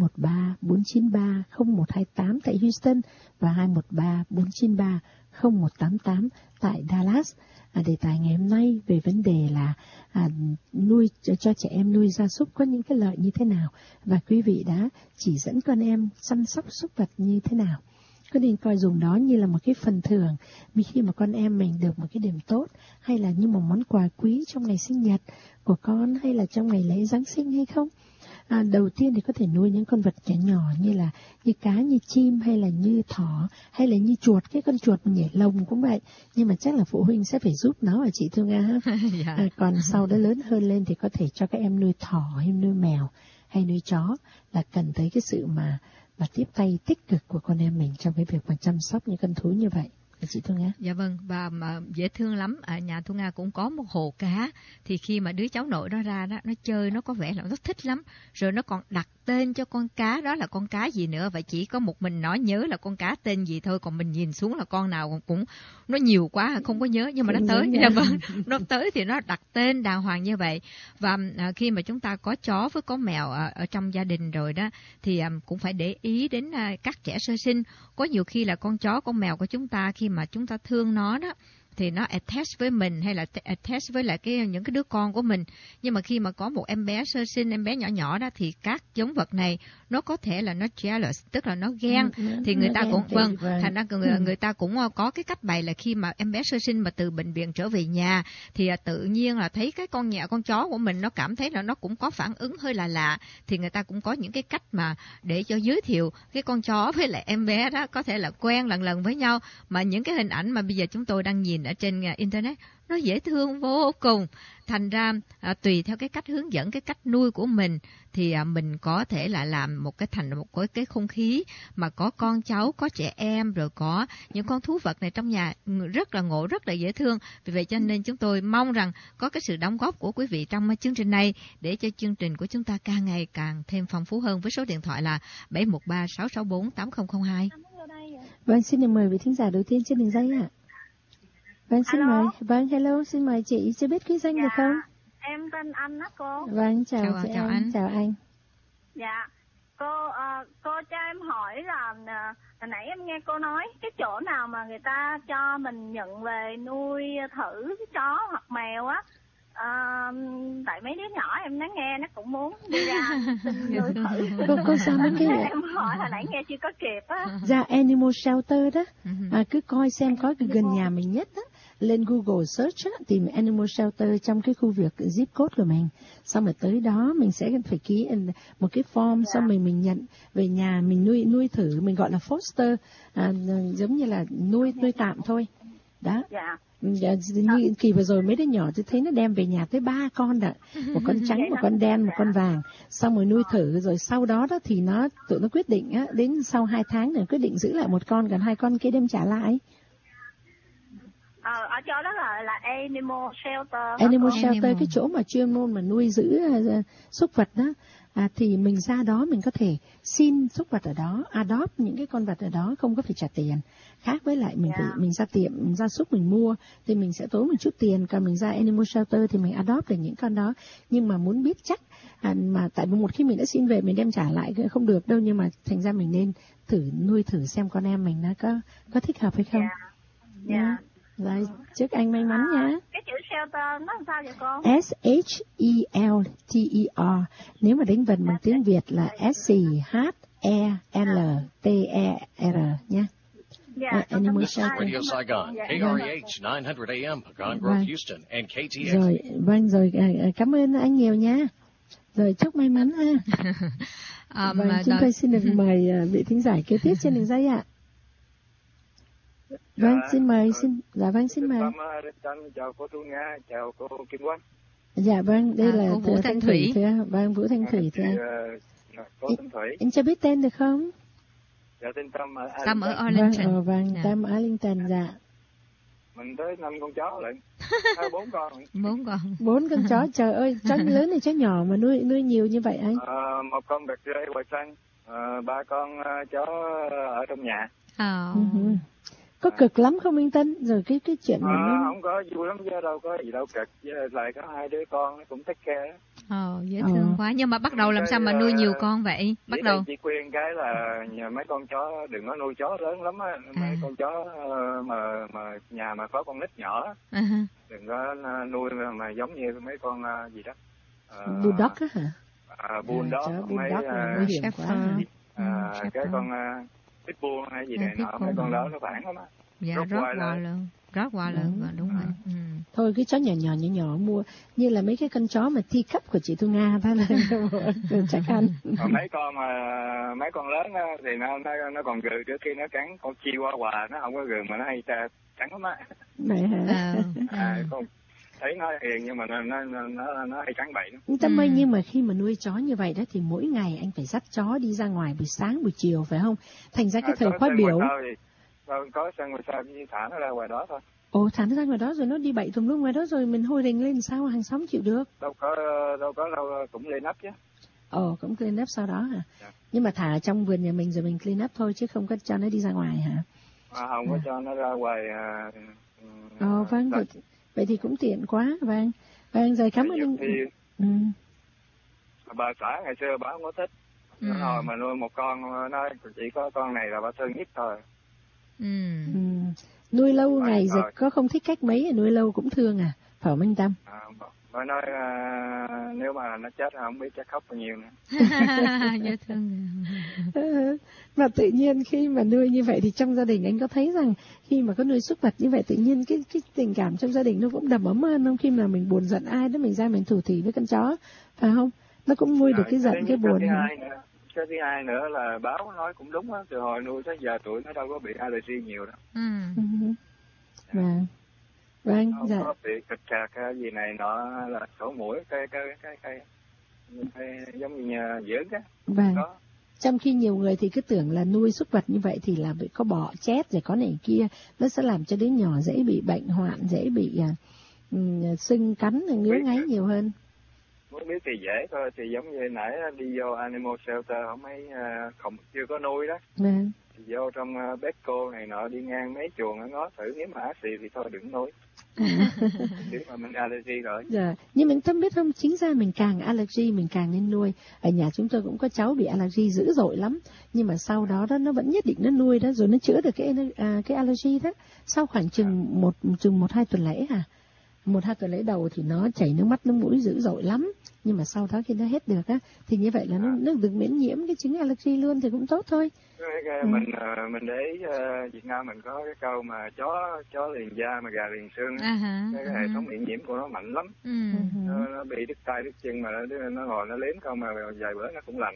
213-493-0128 tại Houston và 213-493-0188 tại Dallas. Đề tài ngày hôm nay về vấn đề là nuôi cho trẻ em, nuôi gia súc có những cái lợi như thế nào, và quý vị đã chỉ dẫn con em chăm sóc súc vật như thế nào. Có nên coi dùng đó như là một cái phần thưởng khi mà con em mình được một cái điểm tốt, hay là như một món quà quý trong ngày sinh nhật của con, hay là trong ngày lễ Giáng sinh hay không? Đầu tiên thì có thể nuôi những con vật nhỏ như cá, như chim, hay là như thỏ, hay là như chuột. Cái con chuột mà nhảy lồng cũng vậy, nhưng mà chắc là phụ huynh sẽ phải giúp nó và chị Thương Nga. Còn sau đó lớn hơn lên thì có thể cho các em nuôi thỏ, hay nuôi mèo, hay nuôi chó, là cần tới cái sự mà tiếp tay tích cực của con em mình trong cái việc mà chăm sóc những con thú như vậy. Chị Thu Nga. Dạ vâng, và mà dễ thương lắm. Ở nhà Thu Nga cũng có một hồ cá, thì khi mà đứa cháu nội đó ra đó, nó chơi, nó có vẻ là nó thích lắm, rồi nó còn đặt tên cho con cá đó là con cá gì nữa, và chỉ có một mình nó nhớ là con cá tên gì thôi, còn mình nhìn xuống là con nào cũng nó nhiều quá không có nhớ, nhưng mà nó tới. Dạ vâng, nó tới thì nó đặt tên đàng hoàng như vậy. Và khi mà chúng ta có chó với có mèo ở trong gia đình rồi đó, thì cũng phải để ý đến các trẻ sơ sinh. Có nhiều khi là con chó, con mèo của chúng ta, khi mà chúng ta thương nó đó, thì nó attach với mình, hay là attach với lại những cái đứa con của mình. Nhưng mà khi mà có một em bé sơ sinh, em bé nhỏ nhỏ đó, thì các giống vật này nó có thể là nó jealous, tức là nó ghen. Thì người ta cũng thành ra người ta cũng có cái cách bày là khi mà em bé sơ sinh mà từ bệnh viện trở về nhà, thì tự nhiên là thấy cái con chó của mình, nó cảm thấy là nó cũng có phản ứng hơi lạ, thì người ta cũng có những cái cách mà để cho giới thiệu cái con chó với lại em bé đó có thể là quen lần với nhau. Mà những cái hình ảnh mà bây giờ chúng tôi đang nhìn ở trên internet, nó dễ thương vô cùng. Thành ra tùy theo cái cách hướng dẫn, cái cách nuôi của mình, thì mình có thể là làm một cái không khí mà có con cháu, có trẻ em, rồi có những con thú vật này trong nhà rất là ngộ, rất là dễ thương. Vì vậy cho nên chúng tôi mong rằng có cái sự đóng góp của quý vị trong chương trình này, để cho chương trình của chúng ta càng ngày càng thêm phong phú hơn, với số điện thoại là 713-664-8002. Vâng, xin được mời vị thính giả đầu tiên trên đường dây ạ. Vâng, xin mời. Vâng, hello, xin mời chị. Chưa biết ký danh được không? Em tên Anh á cô. Vâng, chào anh. Chào anh. Dạ, cô cho em hỏi là hồi nãy em nghe cô nói cái chỗ nào mà người ta cho mình nhận về nuôi thử chó hoặc mèo á. Tại mấy đứa nhỏ em nó nghe nó cũng muốn đi ra xin nuôi thử. Cô sao mấy cái em hỏi hồi nãy nghe chưa có kịp á. Ra Animal Shelter đó, cứ coi xem có cái gần nhà mình nhất á, lên Google search á, tìm Animal Shelter trong cái khu vực zip code của mình, xong rồi tới đó mình sẽ phải ký một cái form, xong mình nhận về nhà mình nuôi thử, mình gọi là foster, giống như là nuôi tạm thôi đó. Như kỳ vừa rồi mấy đứa nhỏ tôi thấy nó đem về nhà tới 3 con đó, một con trắng, một con đen, một con vàng, xong rồi nuôi thử, rồi sau đó thì tụi nó quyết định á, đến sau 2 tháng rồi quyết định giữ lại một con, còn 2 con kia đem trả lại. Ở chỗ đó là Animal Shelter. Animal Shelter, cái chỗ mà chuyên môn mà nuôi giữ súc vật đó. Thì mình ra đó mình có thể xin súc vật ở đó, adopt những cái con vật ở đó, không có phải trả tiền. Khác với lại mình ra tiệm gia súc mình mua thì mình sẽ tốn một chút tiền, còn mình ra Animal Shelter thì mình adopt được những con đó. Nhưng mà muốn biết chắc mà tại một khi mình đã xin về mình đem trả lại không được đâu, nhưng mà thành ra mình nên nuôi thử xem con em mình nó có thích hợp hay không. Rồi, chúc anh may mắn nha. Cái chữ shelter nó làm sao vậy cô? S-H-E-L-T-E-R. Nếu mà đánh vần bằng tiếng Việt là S-C-H-E-L-T-E-R nha. Dạ, Animal shelter. Radio Saigon, KREH 900 AM, Pagan Grove, Houston, and KTX. Rồi, vâng rồi, cảm ơn anh nhiều nha. Rồi, chúc may mắn ha. Vâng, chúng tôi xin được mời vị thính giả kế tiếp trên đường dây ạ. Vâng, xin mời, xin mời. Chào cô Thu Nga, chào cô Kim Oanh. Dạ vâng, đây là Vũ Thanh Thủy. Vâng, Vũ Thanh Thủy thưa. Cô Thanh Thủy. Anh cho biết tên được không? Dạ, tên Tâm ở Arlington. Vâng, Tâm ở Arlington, dạ. Mình tới 5 con chó lận. 4 con. 4 con chó, trời ơi, chó lớn này chó nhỏ mà nuôi nhiều như vậy anh? Một con bẹt rê hoài xanh, 3 con chó ở trong nhà. Có cực lắm không anh Tân? Rồi cái chuyện này không có vui lắm chứ đâu có gì đâu cực, lại có 2 đứa con nó cũng take care. Dễ thương quá. Nhưng mà bắt đầu làm sao mà nuôi nhiều con vậy? Bắt đầu chỉ khuyên cái là mấy con chó đừng có nuôi chó lớn lắm á, mấy con chó mà nhà mà có con nít nhỏ đừng có nuôi mà giống như mấy con gì đó. Bulldog á hả? Bulldog, mấy nguy hiểm quá. cái con pitbull hay gì này nọ, mấy con đó nó phản lắm á. Dạ, rót qua lớn, đúng rồi. Thôi cái chó nhỏ mua như là mấy cái con chó mà thi cấp của chị Thu Nga đó là chắc ăn. Còn mấy con lớn á, thì nó còn gừ trước khi nó cắn con chihuahua, nó không có gừ mà nó hay cắn lắm á. Này hả? Con thấy nó hiền nhưng mà nó hay cắn bậy. Tâm ơi, nhưng mà khi mà nuôi chó như vậy đó thì mỗi ngày anh phải dắt chó đi ra ngoài buổi sáng buổi chiều phải không? Thành ra cái thời khóa biểu. Có sân ngoài sao thì thả nó ra ngoài đó thôi. Ồ, thả nó ra ngoài đó rồi nó đi bậy tùm lum ngoài đó rồi mình hôi rình lên sao hàng xóm chịu được? Đâu cũng lên up chứ. Cũng clean up sau đó hả? Dạ. Nhưng mà thả trong vườn nhà mình rồi mình clean up thôi chứ không có cho nó đi ra ngoài hả? Không có cho nó ra ngoài. Vâng, vậy thì cũng tiện quá. Vâng, rồi cảm ơn anh. Bà xã ngày xưa bà không có thích. Rồi mà nuôi một con, nó chỉ có con này là bà thương nhất thôi. Nuôi lâu ngày rồi có không thích cách mấy, nuôi lâu cũng thương à, phải không anh Tâm? Bà nói nếu mà nó chết không biết chắc khóc bao nhiêu nữa. Dễ thương. Mà tự nhiên khi mà nuôi như vậy thì trong gia đình anh có thấy rằng khi mà có nuôi súc vật như vậy tự nhiên cái tình cảm trong gia đình nó cũng đầm ấm hơn không? Khi mà mình buồn giận ai đó mình ra mình thủ thỉ với con chó, phải không? Nó cũng nguôi được cái giận cái buồn. Cái thứ hai nữa là báo nói cũng đúng á, từ hồi nuôi tới giờ tuổi nó đâu có bị allergy nhiều đâu. Vâng, không có bị kịch chạc gì này nọ là sổ mũi cái giống như dưỡng á. Vâng. Trong khi nhiều người thì cứ tưởng là nuôi súc vật như vậy thì là bị có bọ chết rồi có này kia, nó sẽ làm cho đứa nhỏ dễ bị bệnh hoạn, dễ bị sưng cắn ngứa ngáy nhiều hơn. Muốn biết thì dễ thôi, thì giống như nãy đi vô animal shelter không mấy không chưa có nuôi đó. Thì vô trong Becco này nọ đi ngang mấy chuồng nó ngó thử, nếu mà ác xì thì thôi đừng nuôi. Nếu mà mình allergy rồi. Dạ, nhưng mình tâm biết không, chính ra mình càng allergy mình càng nên nuôi. Ở nhà chúng tôi cũng có cháu bị allergy dữ dội lắm, nhưng mà sau đó nó vẫn nhất định nó nuôi đó, rồi nó chữa được cái allergy đó. Sau khoảng chừng 1-2 tuần lễ 1-2 tuần lễ đầu thì nó chảy nước mắt nước mũi dữ dội lắm, nhưng mà sau đó khi nó hết được á thì như vậy là nó được miễn nhiễm cái chứng allergy luôn thì cũng tốt thôi. Mình để ý Việt Nam mình có cái câu mà chó liền da mà gà liền xương, cái hệ thống miễn nhiễm của nó mạnh lắm. Nó bị đứt tay đứt chân mà nó ngồi nó liếm không mà vài bữa nó cũng lành.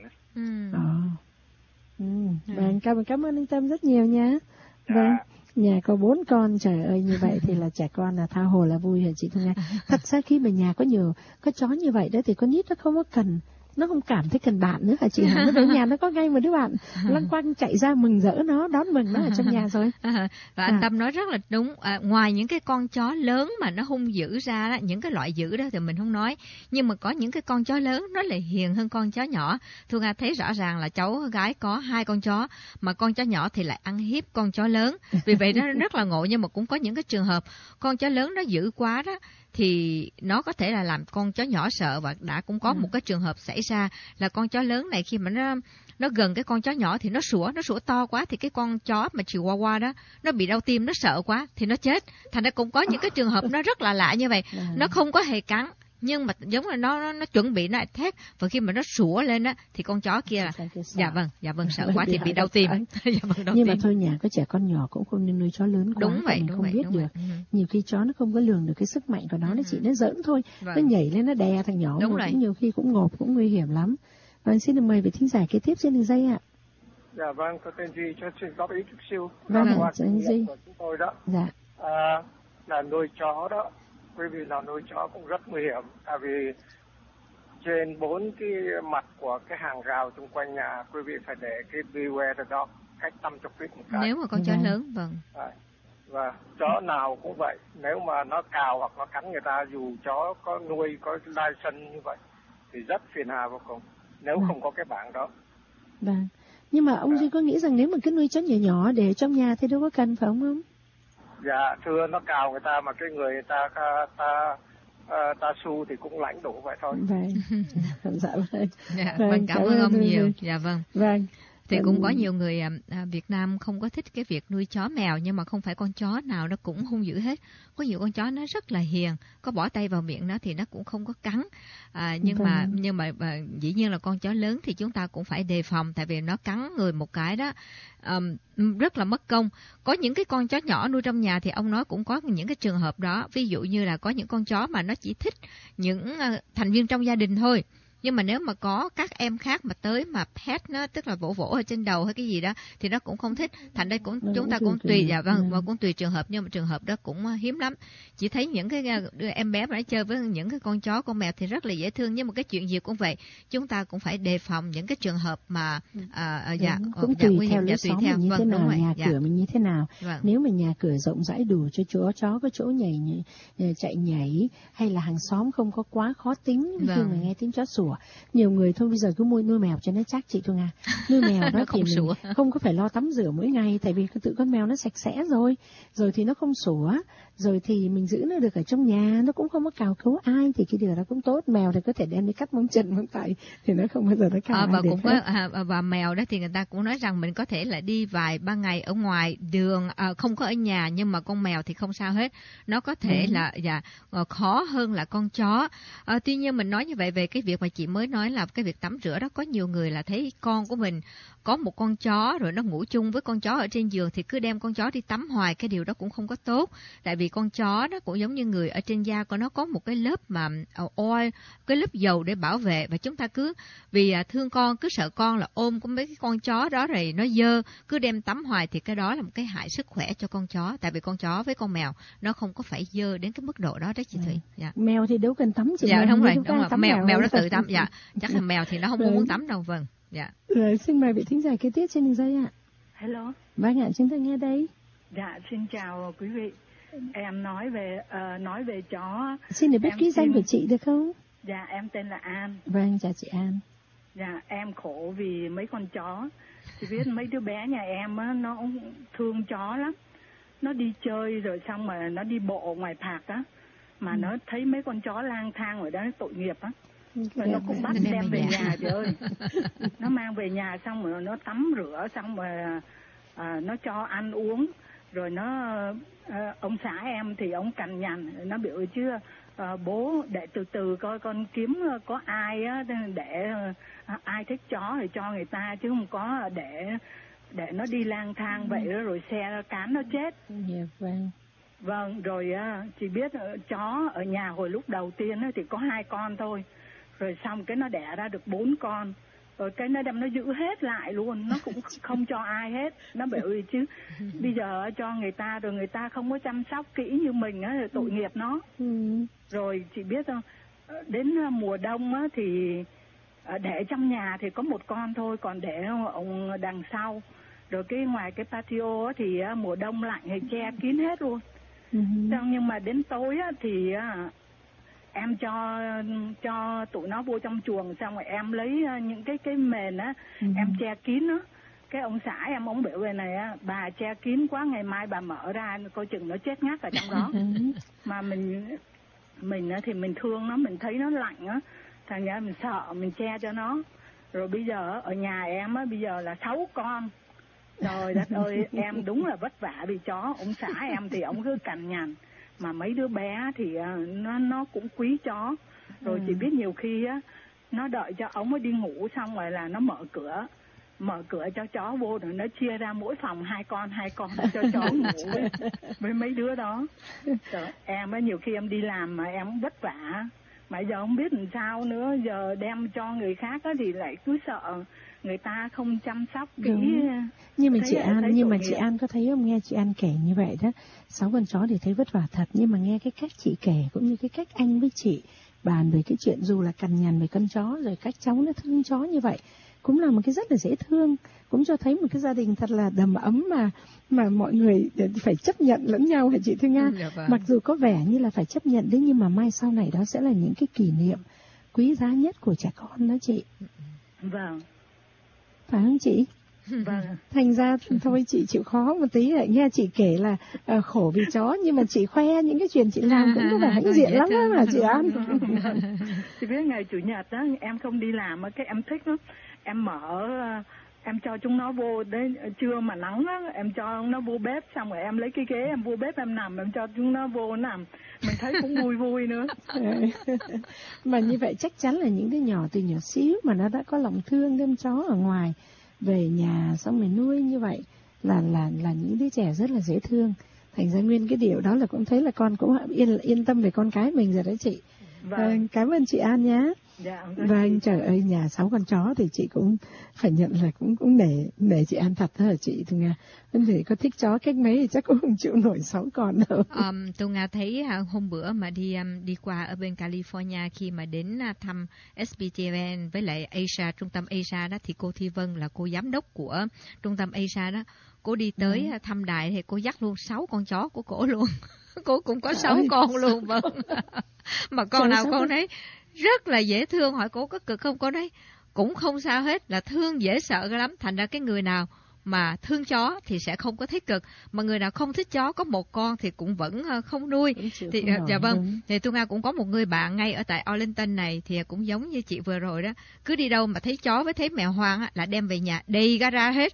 Vâng, cảm ơn anh Tâm rất nhiều nha. Vâng. Nhà có 4 con, trời ơi, như vậy thì là trẻ con là tha hồ là vui hả chị Thu Nga? Thật ra khi mà nhà có chó như vậy đó thì con nít nó không cảm thấy cần bạn nữa hả chị hả? Nó đến nhà nó có ngay một đứa bạn lăng quăng chạy ra mừng rỡ nó, đón mừng nó ở trong nhà rồi. Và anh Tâm nói rất là đúng. Ngoài những cái con chó lớn mà nó hung dữ ra đó, những cái loại dữ đó thì mình không nói, nhưng mà có những cái con chó lớn nó lại hiền hơn con chó nhỏ. Thu Nga thấy rõ ràng là cháu gái có 2 con chó mà con chó nhỏ thì lại ăn hiếp con chó lớn, vì vậy nó rất là ngộ. Nhưng mà cũng có những cái trường hợp con chó lớn nó dữ quá đó thì nó có thể là làm con chó nhỏ sợ, và đã cũng có một cái trường hợp xảy ra là con chó lớn này khi mà nó gần cái con chó nhỏ thì nó sủa to quá, thì cái con chó mà Chihuahua đó nó bị đau tim, nó sợ quá thì nó chết. Thành ra cũng có những cái trường hợp nó rất là lạ như vậy. Nó không có hề cắn, nhưng mà giống là nó chuẩn bị nó attack, và khi mà nó sủa lên á thì con chó kia là dạ vâng sợ quá thì bị đau tim. Nhưng mà thôi, nhà có trẻ con nhỏ cũng không nên nuôi chó lớn quá. Đúng vậy, mình đúng không vậy, biết đúng được. vậy. Nhiều khi chó nó không có lường được cái sức mạnh của nó, nó chỉ nó giỡn thôi, nó nhảy lên nó đè thằng nhỏ, cũng nhiều khi cũng ngộp, cũng nguy hiểm lắm. Vâng, xin được mời vị thính giả kế tiếp trên đường dây ạ. Dạ vâng, tôi tên Duy, cho xin góp ý chút siêu. Vâng, anh Duy. Của chúng tôi đó. Dạ. Là nuôi chó đó, quý vị là nuôi chó cũng rất nguy hiểm, tại vì trên 4 cái mặt của cái hàng rào xung quanh nhà, quý vị phải để cái beware the dog cách 50 feet một cái. Nếu mà con chó lớn, vâng. Và chó nào cũng vậy, nếu mà nó cào hoặc nó cắn người ta, dù chó có nuôi, có license như vậy, thì rất phiền hà vô cùng, nếu không có cái bảng đó. Vâng. Nhưng mà ông Duy có nghĩ rằng nếu mà cứ nuôi chó nhỏ nhỏ để trong nhà thì đâu có cần, phải không? Dạ, thưa, nó cào người ta mà cái người ta su thì cũng lãnh đủ vậy thôi. Vâng. Dạ vâng. Vâng, cảm ơn ông nhiều. Dạ vâng. Vâng. Thì cũng có nhiều người Việt Nam không có thích cái việc nuôi chó mèo, nhưng mà không phải con chó nào nó cũng hung dữ hết. Có nhiều con chó nó rất là hiền, có bỏ tay vào miệng nó thì nó cũng không có cắn. Nhưng mà dĩ nhiên là con chó lớn thì chúng ta cũng phải đề phòng, tại vì nó cắn người một cái đó rất là mất công. Có những cái con chó nhỏ nuôi trong nhà thì ông nói cũng có những cái trường hợp đó. Ví dụ như là có những con chó mà nó chỉ thích những thành viên trong gia đình thôi. Nhưng mà nếu mà có các em khác mà tới mà pet nó, tức là vỗ ở trên đầu hay cái gì đó, thì nó cũng không thích. Thành đây chúng ta cũng tùy, và cũng tùy trường hợp, nhưng mà trường hợp đó cũng hiếm lắm. Chỉ thấy những cái em bé mà nó chơi với những cái con chó, con mèo thì rất là dễ thương, nhưng mà cái chuyện gì cũng vậy, chúng ta cũng phải đề phòng những cái trường hợp mà cũng tùy theo lối xóm mình như thế nào, nhà cửa mình như thế nào. Nếu mà nhà cửa rộng rãi đủ cho chó có chỗ chạy nhảy, hay là hàng xóm không có quá khó tính khi mà nghe tiếng chó sủa. Nhiều người thôi bây giờ cứ nuôi mèo cho nó chắc, chị Thu Nga. Nuôi mèo đó thì mình không có phải lo tắm rửa mỗi ngày, tại vì tự con mèo nó sạch sẽ rồi thì nó không sủa, rồi thì mình giữ nó được ở trong nhà, nó cũng không có cào cấu ai, thì cái điều đó cũng tốt. Mèo thì có thể đem đi cắt móng chân móng tay thì nó không bao giờ nó cào ai và được cũng có, và mèo đó thì người ta cũng nói rằng mình có thể là đi vài ba ngày ở ngoài đường, không có ở nhà, nhưng mà con mèo thì không sao hết, nó có thể là khó hơn là con chó. Tuy nhiên mình nói như vậy về cái việc mà chị mới nói là cái việc tắm rửa đó, có nhiều người là thấy con của mình có một con chó rồi nó ngủ chung với con chó ở trên giường thì cứ đem con chó đi tắm hoài, cái điều đó cũng không có tốt. Tại vì con chó nó cũng giống như người, ở trên da của nó có một cái lớp mà oil, cái lớp dầu để bảo vệ, và chúng ta cứ vì thương con, cứ sợ con là ôm có mấy cái con chó đó rồi nó dơ, cứ đem tắm hoài thì cái đó là một cái hại sức khỏe cho con chó. Tại vì con chó với con mèo nó không có phải dơ đến cái mức độ đó chị Thủy. Dạ. Mèo thì đâu cần tắm chị. Dạ đúng rồi. Mèo nó tự tắm. Dạ, chắc là mèo thì nó không muốn tắm đâu. Vâng. Dạ. Rồi, xin mời vị thính giả kế tiếp trên đường dây ạ. Hello. Vâng ạ, chúng tôi nghe đây. Dạ, xin chào quý vị. Em nói về chó. Xin được biết ký danh của chị được không? Dạ, em tên là An. Vâng, chào chị An. Dạ, em khổ vì mấy con chó. Chị biết mấy đứa bé nhà em á, nó thương chó lắm. Nó đi chơi rồi xong mà nó đi bộ ngoài park á, mà nó thấy mấy con chó lang thang ở đó, nó tội nghiệp á. Rồi nó cũng bắt đem về nhà chị ơi. Nó mang về nhà xong rồi nó tắm rửa, xong rồi nó cho ăn uống. Rồi nó ông xã em thì ông cằn nhằn, nó biểu chứ bố để từ từ coi con kiếm có ai á, để ai thích chó thì cho người ta, chứ không có để nó đi lang thang vậy đó, rồi xe cán nó chết. Vâng, rồi chị biết chó ở nhà hồi lúc đầu tiên thì có 2 con thôi. Rồi xong cái nó đẻ ra được 4 con. Rồi cái nó đem nó giữ hết lại luôn, nó cũng không cho ai hết. Nó biểu gì chứ bây giờ cho người ta rồi người ta không có chăm sóc kỹ như mình á, tội nghiệp nó. Rồi chị biết không, đến mùa đông á thì để trong nhà thì có 1 con thôi, còn để ông đằng sau. Rồi cái ngoài cái patio á thì mùa đông lạnh thì che kín hết luôn. Nhưng mà đến tối á thì em cho tụi nó vô trong chuồng, xong rồi em lấy những cái mền á, em che kín nó. Cái ông xã em, ông biểu về này á, bà che kín quá, ngày mai bà mở ra coi chừng nó chết ngắt ở trong đó. Mà mình thì mình thương nó, mình thấy nó lạnh á, thành ra mình sợ, mình che cho nó. Rồi bây giờ ở nhà em á, bây giờ là 6 con. Trời đất ơi, em đúng là vất vả vì chó. Ông xã em thì ông cứ cằn nhằn, mà mấy đứa bé thì nó cũng quý chó. Rồi chỉ biết nhiều khi á, nó đợi cho ông ấy đi ngủ xong rồi là nó mở cửa cho chó vô, rồi nó chia ra mỗi phòng hai con cho chó ngủ với mấy đứa đó. Trời, em á nhiều khi em đi làm mà em vất vả, mà giờ không biết làm sao nữa, giờ đem cho người khác á thì lại cứ sợ người ta không chăm sóc kỹ. Nhưng mà chị An có thấy không, nghe chị An kể như vậy đó, 6 con chó thì thấy vất vả thật, nhưng mà nghe cái cách chị kể cũng như cái cách anh với chị bàn về cái chuyện dù là cằn nhằn về con chó, rồi cách cháu nó thương chó như vậy, cũng là một cái rất là dễ thương, cũng cho thấy một cái gia đình thật là đầm ấm mà mọi người phải chấp nhận lẫn nhau hả chị Thương Nga? Mặc dù có vẻ như là phải chấp nhận đấy, nhưng mà mai sau này đó sẽ là những cái kỷ niệm quý giá nhất của trẻ con đó chị. Vâng. Phải không chị? Vâng. Thành ra thôi chị chịu khó một tí, lại nghe chị kể là khổ vì chó, nhưng mà chị khoe những cái chuyện chị làm cũng có vẻ hãnh diện lắm á mà chị An. Chị biết ngày Chủ nhật đó em không đi làm, cái em thích lắm, em mở, em cho chúng nó vô đấy, trưa mà nắng á, em cho nó vô bếp, xong rồi em lấy cái ghế em vô bếp em nằm, em cho chúng nó vô nằm, mình thấy cũng vui nữa. Mà như vậy chắc chắn là những đứa nhỏ từ nhỏ xíu mà nó đã có lòng thương đem chó ở ngoài về nhà xong rồi nuôi như vậy là những đứa trẻ rất là dễ thương. Thành ra nguyên cái điều đó là cũng thấy là con cũng yên tâm về con cái mình rồi đấy chị. Vâng. Cảm ơn chị An nhá. Dạ, vâng, trời ơi, nhà 6 con chó thì chị cũng phải nhận là cũng nể chị An thật hả chị Thu Nga. Vấn đề có thích chó cách mấy thì chắc cũng không chịu nổi 6 con đâu. Thu Nga thấy hôm bữa mà đi qua ở bên California, khi mà đến thăm SPTN với lại Asia, trung tâm Asia đó, thì cô Thi Vân là cô giám đốc của trung tâm Asia đó, cô đi tới thăm đài thì cô dắt luôn 6 con chó của cổ luôn. Cô cũng có 6 con luôn, vâng. Mà con nào con đấy rất là dễ thương, hỏi cô có cực không, cô đấy cũng không sao hết, là thương dễ sợ lắm. Thành ra cái người nào mà thương chó thì sẽ không có thấy cực, mà người nào không thích chó có một con thì cũng vẫn không nuôi. Thì dạ vâng, đúng. Thì Thu Nga cũng có một người bạn ngay ở tại Arlington này, thì cũng giống như chị vừa rồi đó, cứ đi đâu mà thấy chó với thấy mèo hoang là đem về nhà đầy gara hết.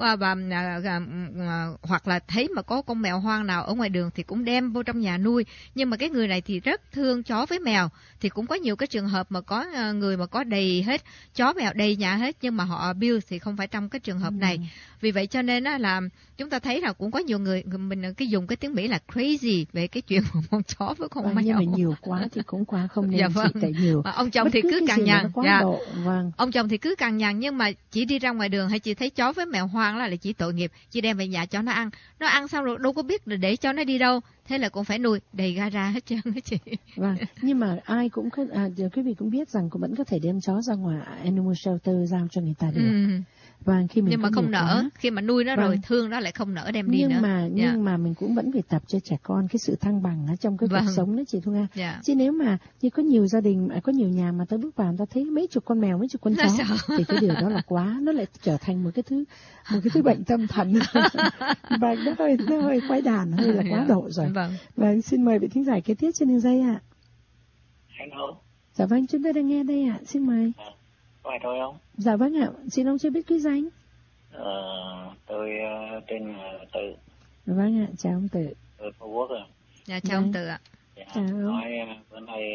Hoặc là thấy mà có con mèo hoang nào ở ngoài đường thì cũng đem vô trong nhà nuôi. Nhưng mà cái người này thì rất thương chó với mèo, thì cũng có nhiều cái trường hợp mà có người mà có đầy hết chó mèo đầy nhà hết, nhưng mà họ abuse thì không phải trong cái trường hợp này. Vì vậy cho nên là chúng ta thấy là cũng có nhiều người mình dùng cái tiếng Mỹ là crazy về cái chuyện của con chó với con mèo. Nhưng mà nhiều quá thì cũng quá không nên. Dạ vâng. Tại nhiều. Mà ông chồng thì cứ cằn nhằn. Vâng. Ông chồng thì cứ cằn nhằn, nhưng mà chỉ đi ra ngoài đường hay chỉ thấy chó với mèo hoang là chỉ tội nghiệp, chỉ đem về nhà cho nó ăn. Nó ăn xong rồi đâu có biết là để cho nó đi đâu, thế là cũng phải nuôi đầy gara hết trơn đó chị. Vâng, nhưng mà ai cũng có, quý vị cũng biết rằng cũng vẫn có thể đem chó ra ngoài animal shelter giao cho người ta được. Vâng, khi mình nhưng mà không nỡ, khi mà nuôi nó rồi thương nó lại không nỡ đem đi nữa. Nhưng mà mình cũng vẫn phải tập cho trẻ con cái sự thăng bằng ở trong cái cuộc sống đó chị Thu Nga. Chứ nếu mà như có nhiều gia đình, có nhiều nhà mà ta bước vào người ta thấy mấy chục con mèo, mấy chục con chó thì cái điều đó là quá, nó lại trở thành một cái thứ bệnh tâm thần. Và nó hơi quái đản, hơi là quá độ rồi. Vâng, xin mời vị thính giả kế tiếp trên đường dây ạ. Hello. Dạ vâng, chúng tôi đang nghe đây ạ, xin mời. Có ai thôi không? Dạ vâng ạ, xin ông chưa biết quý danh. Tôi tên Tự. Vâng ạ, chào ông Tự. Tôi Phú Quốc ạ. Dạ, chào ông Tự ạ. Chào ông. Nói bữa nay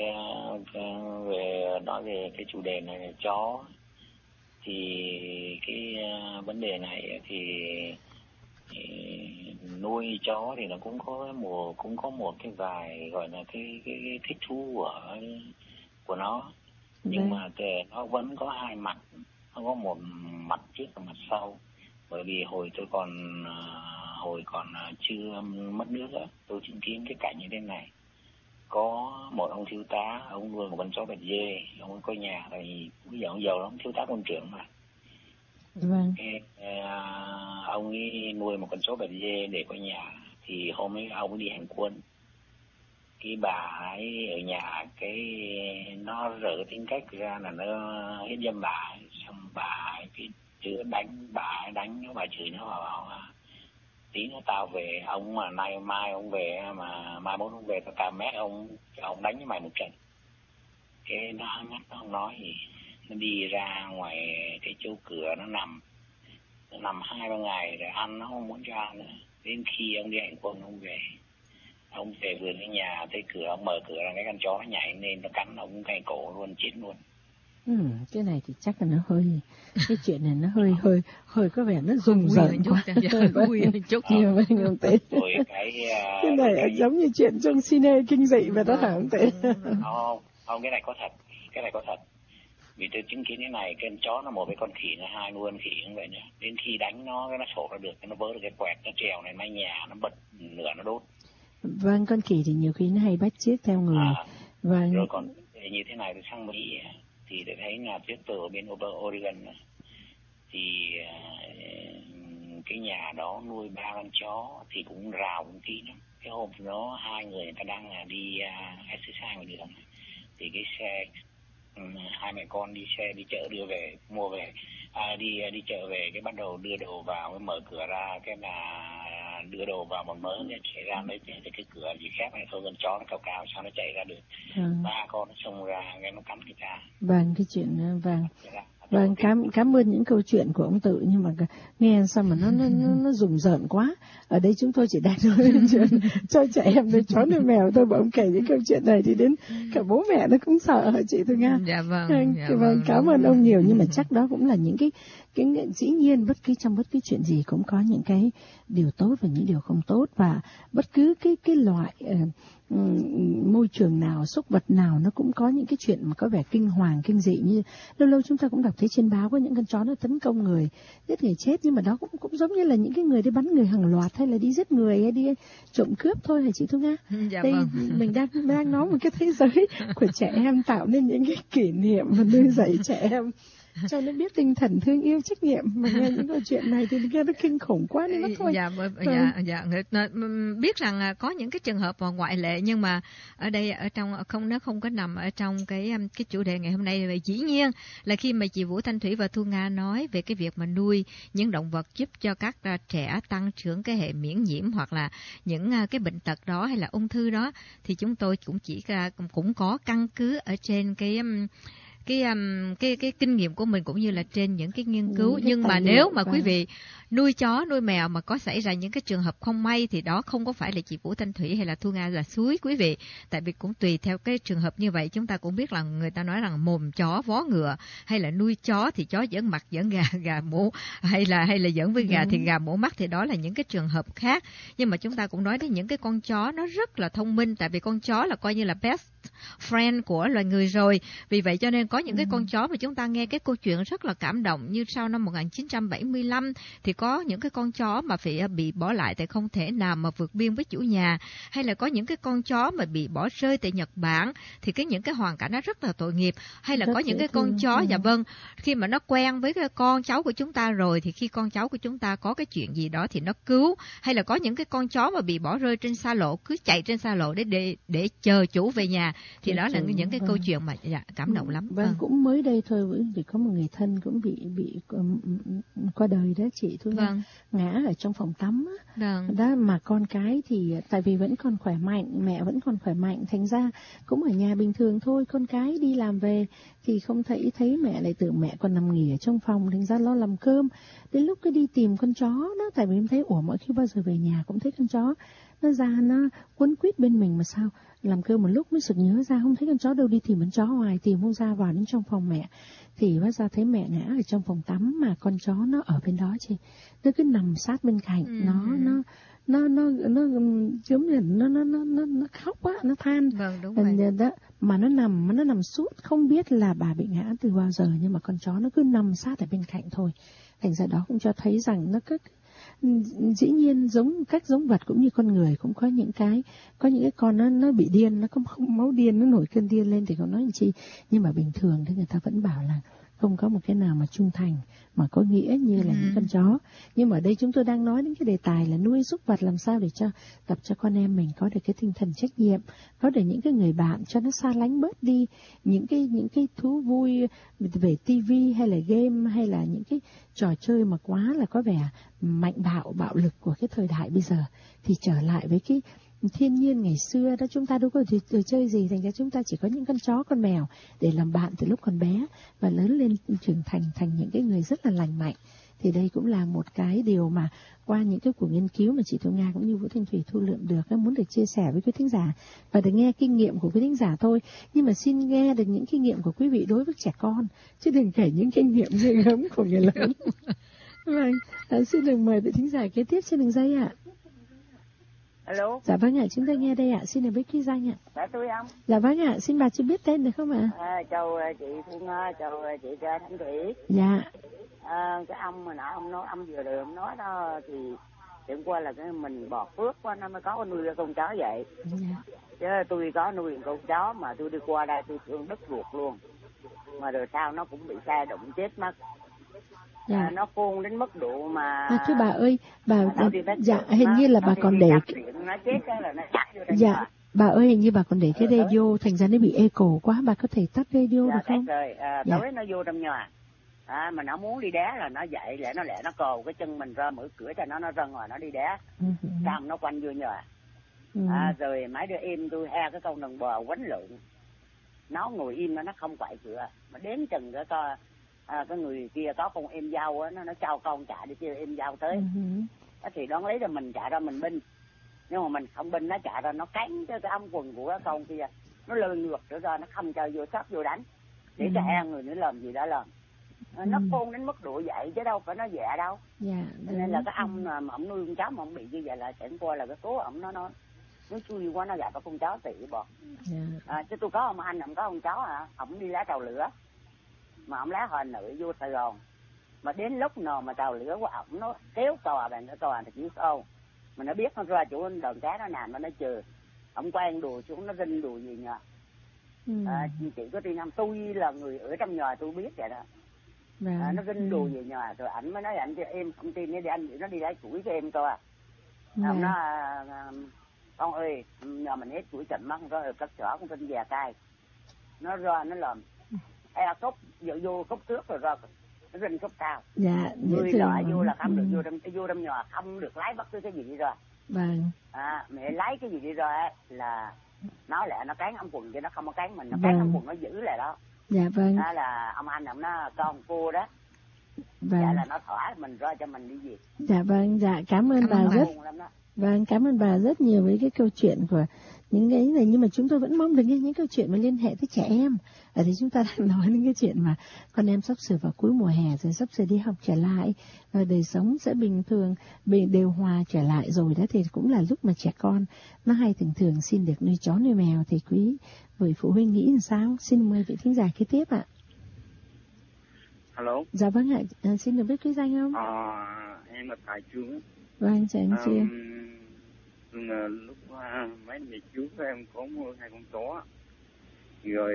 nói về cái chủ đề này là chó. Thì cái vấn đề này thì nuôi chó thì nó cũng có một cái vài gọi là cái thích thú của nó. Nhưng mà nó vẫn có hai mặt, nó có một mặt trước và mặt sau. Bởi vì hồi còn chưa mất nước á, tôi chứng kiến cái cảnh như thế này. Có một ông thiếu tá, ông nuôi một con chó bẹt dê, ông ấy có nhà, tại bây giờ ông giàu lắm, thiếu tá quân trưởng mà. Vâng. Ông ấy nuôi một con chó bẹt dê để có nhà, thì hôm ấy ông ấy đi hành quân. Cái bà ấy ở nhà, cái nó rỡ cái tính cách ra là nó hiếp dâm bà ấy. Xong bà ấy cái chữa đánh bà ấy, đánh nó, bà chửi nó, bảo tí nữa tao về, ông mà mai ông về, mà mai mốt ông về tao mét ông đánh với mày một trận. Cái nó ngắt, nó không nói gì. nó đi ra ngoài cái chỗ cửa, nó nằm 2-3 ngày rồi ăn nó không muốn cho ăn nữa. Đến khi ông đi hành quân ông về vườn cái nhà, thấy cửa, ông mở cửa là cái con chó nó nhảy lên, nó cắn ông ngay cổ luôn, chết luôn. Cái này thì chắc là nó hơi, cái chuyện này nó hơi có vẻ nó rùng rợn quá. Nhiều vậy không Tế. Cái này giống như chuyện trong cine kinh dị vậy đó hả ông Tế? Không, cái này có thật. Vì tôi chứng kiến cái này, cái con chó nó một với con khỉ, nó hai nuôi con khỉ như vậy nhá. Đến khi đánh nó, cái nó sổ ra được, nó vớ được cái quẹt, nó trèo lên mái nhà, nó bật lửa, nó đốt. Vâng, con khỉ thì nhiều khi nó hay bắt chước theo người. Vâng. Rồi còn như thế này tôi sang Mỹ thì tôi thấy là trước tôi ở bên Oregon thì cái nhà đó nuôi 3 con chó thì cũng rào cũng tí lắm. Cái hôm đó hai người ta đang đi exercise ngoài đường thì cái xe, hai mẹ con đi xe đi chợ đưa về, mua về, đi chợ về, cái bắt đầu đưa đồ vào, cái mở cửa ra, cái là đưa đồ vào một mớ, cái chạy ra lấy cái cửa gì khác này thôi, con chó nó cao sao nó chạy ra được. 3 con nó xông ra, cái nó cắn người ta. Vâng, cái chuyện vâng, cảm ơn những câu chuyện của ông Tự, nhưng mà nghe sao mà nó rùng rợn quá. Ở đây chúng tôi chỉ đang nói chuyện cho trẻ em nuôi chó nuôi mèo thôi, mà ông kể những câu chuyện này thì đến cả bố mẹ nó cũng sợ hả chị Thu Nga? Dạ vâng. Cảm ơn ông nhiều, nhưng mà chắc đó cũng là những cái dĩ nhiên trong bất cứ chuyện gì cũng có những cái điều tốt và những điều không tốt, và bất cứ cái loại môi trường nào, súc vật nào nó cũng có những cái chuyện mà có vẻ kinh hoàng, kinh dị. Như lâu lâu chúng ta cũng đọc thấy trên báo có những con chó nó tấn công người, giết người chết, nhưng mà đó cũng giống như là những cái người đi bắn người hàng loạt, hay là đi giết người, hay đi trộm cướp thôi hả chị Thu Nga? Dạ đây vâng. Mình đang nói một cái thế giới của trẻ em, tạo nên những cái kỷ niệm và nuôi dạy trẻ em cho nó biết tinh thần thương yêu, trách nhiệm. Mà nghe những câu chuyện này thì nghe nó kinh khủng quá nên nó thôi. Biết rằng có những cái trường hợp ngoại lệ, nhưng mà ở đây nó không có nằm ở trong cái chủ đề ngày hôm nay. Vậy dĩ nhiên là khi mà chị Vũ Thanh Thủy và Thu Nga nói về cái việc mà nuôi những động vật giúp cho các trẻ tăng trưởng cái hệ miễn nhiễm hoặc là những cái bệnh tật đó hay là ung thư đó, thì chúng tôi cũng có căn cứ ở trên cái kinh nghiệm của mình, cũng như là trên những cái nghiên cứu. Nhưng mà nếu mà quý vị nuôi chó nuôi mèo mà có xảy ra những cái trường hợp không may thì đó không có phải là chị Vũ Thanh Thủy hay là Thu Nga là xúi quý vị, tại vì cũng tùy theo cái trường hợp như vậy. Chúng ta cũng biết là người ta nói rằng mồm chó vó ngựa, hay là nuôi chó thì chó giỡn mặt giỡn gà mổ, hay là giỡn với gà thì gà mổ mắt, thì đó là những cái trường hợp khác. Nhưng mà chúng ta cũng nói đến những cái con chó nó rất là thông minh, tại vì con chó là coi như là best friend của loài người rồi. Vì vậy cho nên có những cái con chó mà chúng ta nghe cái câu chuyện rất là cảm động, như sau năm 1975 thì có những cái con chó mà phải bị bỏ lại tại không thể nào mà vượt biên với chủ nhà, hay là có những cái con chó mà bị bỏ rơi tại Nhật Bản, thì những cái hoàn cảnh nó rất là tội nghiệp. Hay là có những cái con chó, dạ vâng, khi mà nó quen với cái con cháu của chúng ta rồi, thì khi con cháu của chúng ta có cái chuyện gì đó thì nó cứu. Hay là có những cái con chó mà bị bỏ rơi trên xa lộ, cứ chạy trên xa lộ để chờ chủ về nhà, thì đó là những cái câu chuyện mà cảm động lắm. Vâng, cũng mới đây thôi, vì có một người thân cũng bị qua đời đó chị Thu Nga, ngã ở trong phòng tắm đó, mà con cái thì tại vì vẫn còn khỏe mạnh, mẹ vẫn còn khỏe mạnh, thành ra cũng ở nhà bình thường thôi. Con cái đi làm về thì không thấy mẹ, lại tưởng mẹ còn nằm nghỉ ở trong phòng, thành ra lo làm cơm. Đến lúc cái đi tìm con chó đó, tại vì em thấy mọi khi bao giờ về nhà cũng thấy con chó nó ra, nó quấn quýt bên mình, mà sao làm cơm một lúc mới sực nhớ ra không thấy con chó đâu, đi tìm con chó hoài tìm không ra, vào đến trong phòng mẹ thì hóa ra thấy mẹ ngã ở trong phòng tắm, mà con chó nó ở bên đó chị, nó cứ nằm sát bên cạnh. Nó giống như nó khóc á, nó than. Vâng, đúng rồi. Đó, mà nó nằm suốt, không biết là bà bị ngã từ bao giờ, nhưng mà con chó nó cứ nằm sát ở bên cạnh thôi. Thành ra đó cũng cho thấy rằng nó cứ dĩ nhiên các giống vật cũng như con người cũng có những cái con nó bị điên, nó có máu điên, nó nổi cơn điên lên thì còn nói làm chi. Nhưng mà bình thường thì người ta vẫn bảo là không có một cái nào mà trung thành mà có nghĩa như là những con chó. Nhưng mà ở đây chúng tôi đang nói đến cái đề tài là nuôi súc vật làm sao để tập cho con em mình có được cái tinh thần trách nhiệm, có được những cái người bạn cho nó xa lánh bớt đi những cái thú vui về tivi hay là game, hay là những cái trò chơi mà quá là có vẻ mạnh bạo lực của cái thời đại bây giờ, thì trở lại với thiên nhiên ngày xưa đó, chúng ta đâu có đồ chơi gì, thành ra chúng ta chỉ có những con chó con mèo để làm bạn từ lúc còn bé và lớn lên trưởng thành thành những cái người rất là lành mạnh. Thì đây cũng là một cái điều mà qua những cái cuộc nghiên cứu mà chị Thu Nga cũng như Vũ Thanh Thủy thu lượm được, muốn được chia sẻ với quý thính giả và được nghe kinh nghiệm của quý thính giả thôi. Nhưng mà xin nghe được những kinh nghiệm của quý vị đối với trẻ con, chứ đừng kể những kinh nghiệm ghê gớm của người lớn. Vâng, xin được mời vị thính giả kế tiếp trên đường dây ạ. Alo. Dạ vâng ạ, chúng ta nghe đây ạ, xin được biết ký danh ạ. Dạ tôi không? Dạ vâng ạ, xin bà cho biết tên được không ạ? Chào chị Thu Nga, chào chị Thanh Thủy. Dạ. Cái ông mà nãy ông nói, ông vừa rồi ông nói đó thì chẳng qua là cái mình bỏ phước quá nó mới có nuôi con chó vậy. Dạ. Chứ tôi có nuôi con chó mà tôi đi qua đây tôi thương đứt ruột luôn. Mà rồi sau nó cũng bị xe đụng chết mất. Dạ. Nó khôn đến mức độ mà thưa bà ơi, dạ hình như là bà còn để nó chết là nó chặt vô đây. Dạ. Bà ơi, hình như bà còn để cái radio, thành ra nó bị echo quá, bà có thể tắt radio được không? Rồi, tối nó vô trong nhà. Mà nó muốn đi đá là nó dậy lẹ nó cồ cái chân mình ra mở cửa cho nó ra ngoài nó đi đá. Xong nó quanh vô nhà. Rồi mấy đứa em tôi hai cái con đàn bò quánh lượn. Nó ngồi im nó không quậy cửa. Mà đến chừng cái người kia có con em dâu á, nó trao con chạy đi kêu em dâu tới. Thì đoán lấy là mình chạy ra mình binh. Nhưng mà mình không binh, nó chạy ra nó cắn cái ống quần của cái con kia. Nó lơ ngược trở ra, nó không cho vô sắp vô đánh. Để cho hai người nữa làm gì đó làm. Nó khôn đến mức độ vậy chứ đâu phải nó dạ đâu. Nên là cái ông mà ông nuôi con chó mà ông bị như vậy là chẳng qua là cái số ông nó chui quá, nó gặp cái con chó tị bọt. Chứ tôi có ông anh, ông có con chó ông đi lá tàu lửa. Mà ông lá Hà Nội vô Sài Gòn. Mà đến lúc nào mà tàu lửa của ổng nó kéo tòa bằng cái tòa thì chịu sao. Mà nó biết nó ra chỗ đờn cá nó nằm nó chờ. Ông quay đùa xuống nó rinh đùa gì nhờ. Chị có tin không? Tôi là người ở trong nhà tôi biết vậy đó. Nó rinh đùa gì nhờ. Rồi ảnh mới nói ảnh cho em không tin để anh nó đi lấy củi cho em coi. Ông nói con ơi nhờ mình hết củi chậm mất rồi cất chỏ con rinh già cay. Nó ra nó làm cốc vô cốc trước rồi ra nó rinh cốc cao. Dạ. Người loại vô là không được vô trong nhà, không được lấy bất cứ cái gì đi ra. Vâng. Mẹ lấy cái gì đi ra là nó lại nó cán ống quần chứ nó không có cán mình, nó cán ống quần nó giữ lại đó. Dạ vâng. Đó là ông anh ông nó con cô đó. Vâng. Dạ là nó thỏa mình ra cho mình đi về. Dạ vâng, dạ cảm ơn bà rất. Vâng, cảm ơn bà rất nhiều với cái câu chuyện của những cái này, nhưng mà chúng tôi vẫn mong được nghe những câu chuyện mà liên hệ tới trẻ em. Ở thì chúng ta đang nói những cái chuyện mà con em sắp sửa vào cuối mùa hè rồi, sắp sửa đi học trở lại, và đời sống sẽ bình thường, đều hòa trở lại rồi đó, thì cũng là lúc mà trẻ con nó hay thường xin được nuôi chó nuôi mèo. Thì quý vị phụ huynh nghĩ làm sao? Xin mời vị thính giả kế tiếp ạ. Alo. Dạ vâng ạ, xin được biết cái danh không? Em là Tài Trương. Vâng, chào anh Trương. Lúc mấy ngày trước em có mua 2 con chó, rồi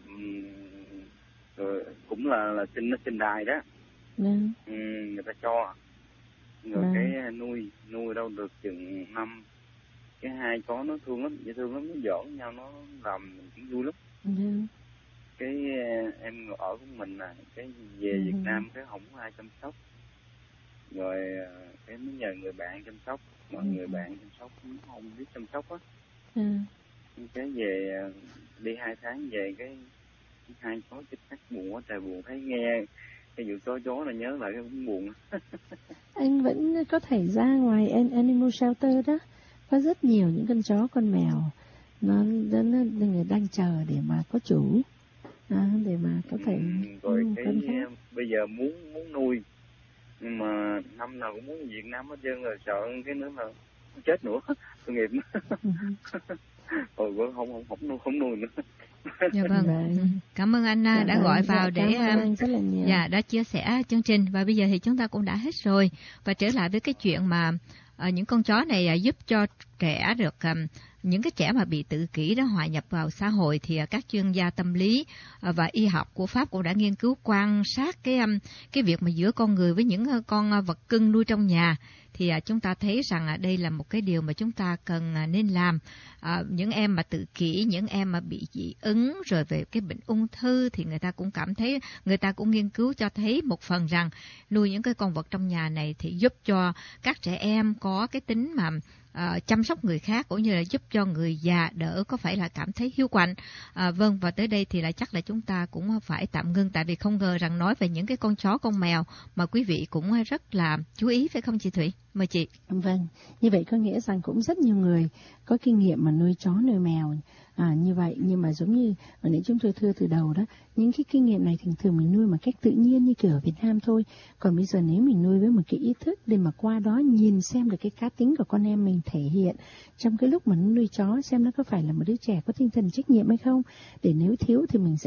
cũng là sinh đài đó. Người ta cho rồi cái nuôi đâu được chừng năm, cái 2 chó nó thương lắm, dễ thương lắm, nó giỡn nhau, nó làm mình cũng vui lắm. Cái em ở của mình cái về Việt Nam cái không có ai chăm sóc, rồi cái mới nhờ người bạn chăm sóc, mà người bạn chăm sóc không biết chăm sóc á. Cái về đi 2 tháng về cái 2 chó chết cắt buồn quá trời, buồn thấy nghe cái vụ chó là nhớ lại cái cũng buồn. Anh vẫn có thể ra ngoài animal shelter đó, có rất nhiều những con chó con mèo nó người đang chờ để mà có chủ, để mà có thể rồi cái bây giờ muốn nuôi, nhưng mà năm nào cũng muốn Việt Nam hết trơn, rồi sợ cái nữa là chết nữa, tội nghiệp nữa. Rồi không nuôi nữa. Dạ vâng. Cảm ơn anh đã gọi vào để đã chia sẻ chương trình. Và bây giờ thì chúng ta cũng đã hết rồi, và trở lại với cái chuyện mà những con chó này giúp cho trẻ được những cái trẻ mà bị tự kỷ đó hòa nhập vào xã hội. Thì các chuyên gia tâm lý và y học của Pháp cũng đã nghiên cứu quan sát cái việc mà giữa con người với những con vật cưng nuôi trong nhà. Thì chúng ta thấy rằng đây là một cái điều mà chúng ta cần nên làm. Những em mà tự kỷ, những em mà bị dị ứng, rồi về cái bệnh ung thư, thì người ta cũng cảm thấy, người ta cũng nghiên cứu cho thấy một phần rằng nuôi những cái con vật trong nhà này thì giúp cho các trẻ em có cái tính mà chăm sóc người khác, cũng như là giúp cho người già đỡ có phải là cảm thấy hiu quạnh. Vâng, và tới đây thì là chắc là chúng ta cũng phải tạm ngưng, tại vì không ngờ rằng nói về những cái con chó con mèo mà quý vị cũng rất là chú ý, phải không chị Thủy? Mời chị. Vâng, như vậy có nghĩa rằng cũng rất nhiều người có kinh nghiệm mà nuôi chó nuôi mèo như vậy, nhưng mà giống như hồi nãy chúng tôi thưa từ đầu đó, những cái kinh nghiệm này thường mình nuôi một cách tự nhiên như kiểu ở Việt Nam thôi. Còn bây giờ nếu mình nuôi với một cái ý thức để mà qua đó nhìn xem được cái cá tính của con em mình thể hiện trong cái lúc mà nó nuôi chó, xem nó có phải là một đứa trẻ có tinh thần trách nhiệm hay không, để nếu thiếu thì mình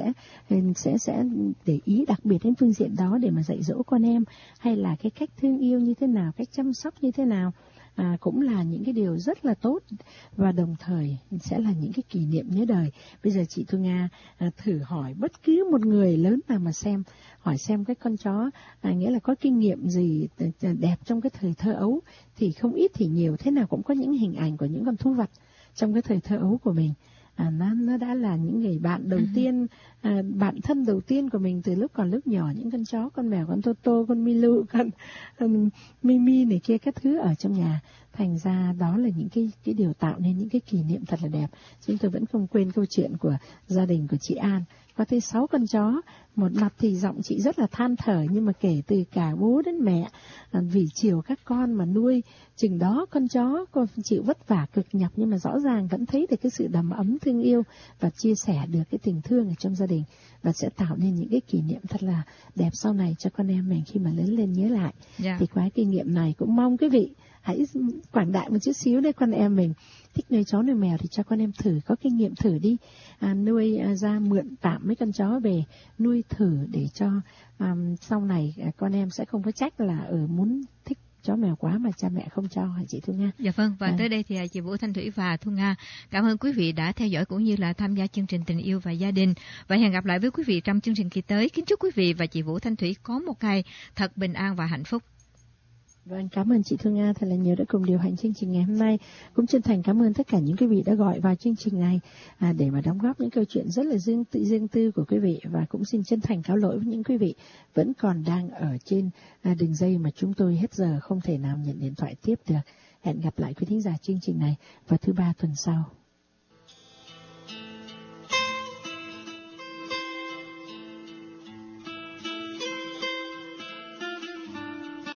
sẽ để ý đặc biệt đến phương diện đó để mà dạy dỗ con em, hay là cái cách thương yêu như thế nào, cách chăm sóc như thế nào. Cũng là những cái điều rất là tốt, và đồng thời sẽ là những cái kỷ niệm nhớ đời. Bây giờ chị Thu Nga thử hỏi bất cứ một người lớn nào mà hỏi xem cái con chó nghĩa là có kinh nghiệm gì đẹp trong cái thời thơ ấu, thì không ít thì nhiều thế nào cũng có những hình ảnh của những con thú vật trong cái thời thơ ấu của mình. Nó đã là những người bạn đầu tiên, bạn thân đầu tiên của mình từ lúc còn nhỏ, những con chó, con mèo, con Toto, con Milu, con Mimi này kia các thứ ở trong nhà. Thành ra đó là những cái điều tạo nên những cái kỷ niệm thật là đẹp. Chúng tôi vẫn không quên câu chuyện của gia đình của chị An. Có tới 6 con chó, một mặt thì giọng chị rất là than thở, nhưng mà kể từ cả bố đến mẹ, vì chiều các con mà nuôi chừng đó con chó, con chịu vất vả cực nhọc, nhưng mà rõ ràng vẫn thấy được cái sự đầm ấm thương yêu và chia sẻ được cái tình thương ở trong gia đình, và sẽ tạo nên những cái kỷ niệm thật là đẹp sau này cho con em mình khi mà lớn lên nhớ lại. Thì qua kinh nghiệm này cũng mong quý vị hãy quảng đại một chút xíu để con em mình thích nuôi chó nuôi mèo thì cho con em thử, có kinh nghiệm thử đi, nuôi ra mượn tạm mấy con chó về nuôi thử để cho sau này con em sẽ không có trách là muốn thích chó mèo quá mà cha mẹ không cho, hả chị Thu Nga? Dạ vâng, và tới đây thì chị Vũ Thanh Thủy và Thu Nga cảm ơn quý vị đã theo dõi cũng như là tham gia chương trình Tình Yêu và Gia Đình, và hẹn gặp lại với quý vị trong chương trình kỳ tới. Kính chúc quý vị và chị Vũ Thanh Thủy có một ngày thật bình an và hạnh phúc. Vâng, cảm ơn chị Thu Nga thật là nhiều đã cùng điều hành chương trình ngày hôm nay. Cũng chân thành cảm ơn tất cả những quý vị đã gọi vào chương trình này để mà đóng góp những câu chuyện rất là riêng tư của quý vị, và cũng xin chân thành cáo lỗi với những quý vị vẫn còn đang ở trên đường dây mà chúng tôi hết giờ không thể nào nhận điện thoại tiếp được. Hẹn gặp lại quý thính giả chương trình này vào thứ Ba tuần sau.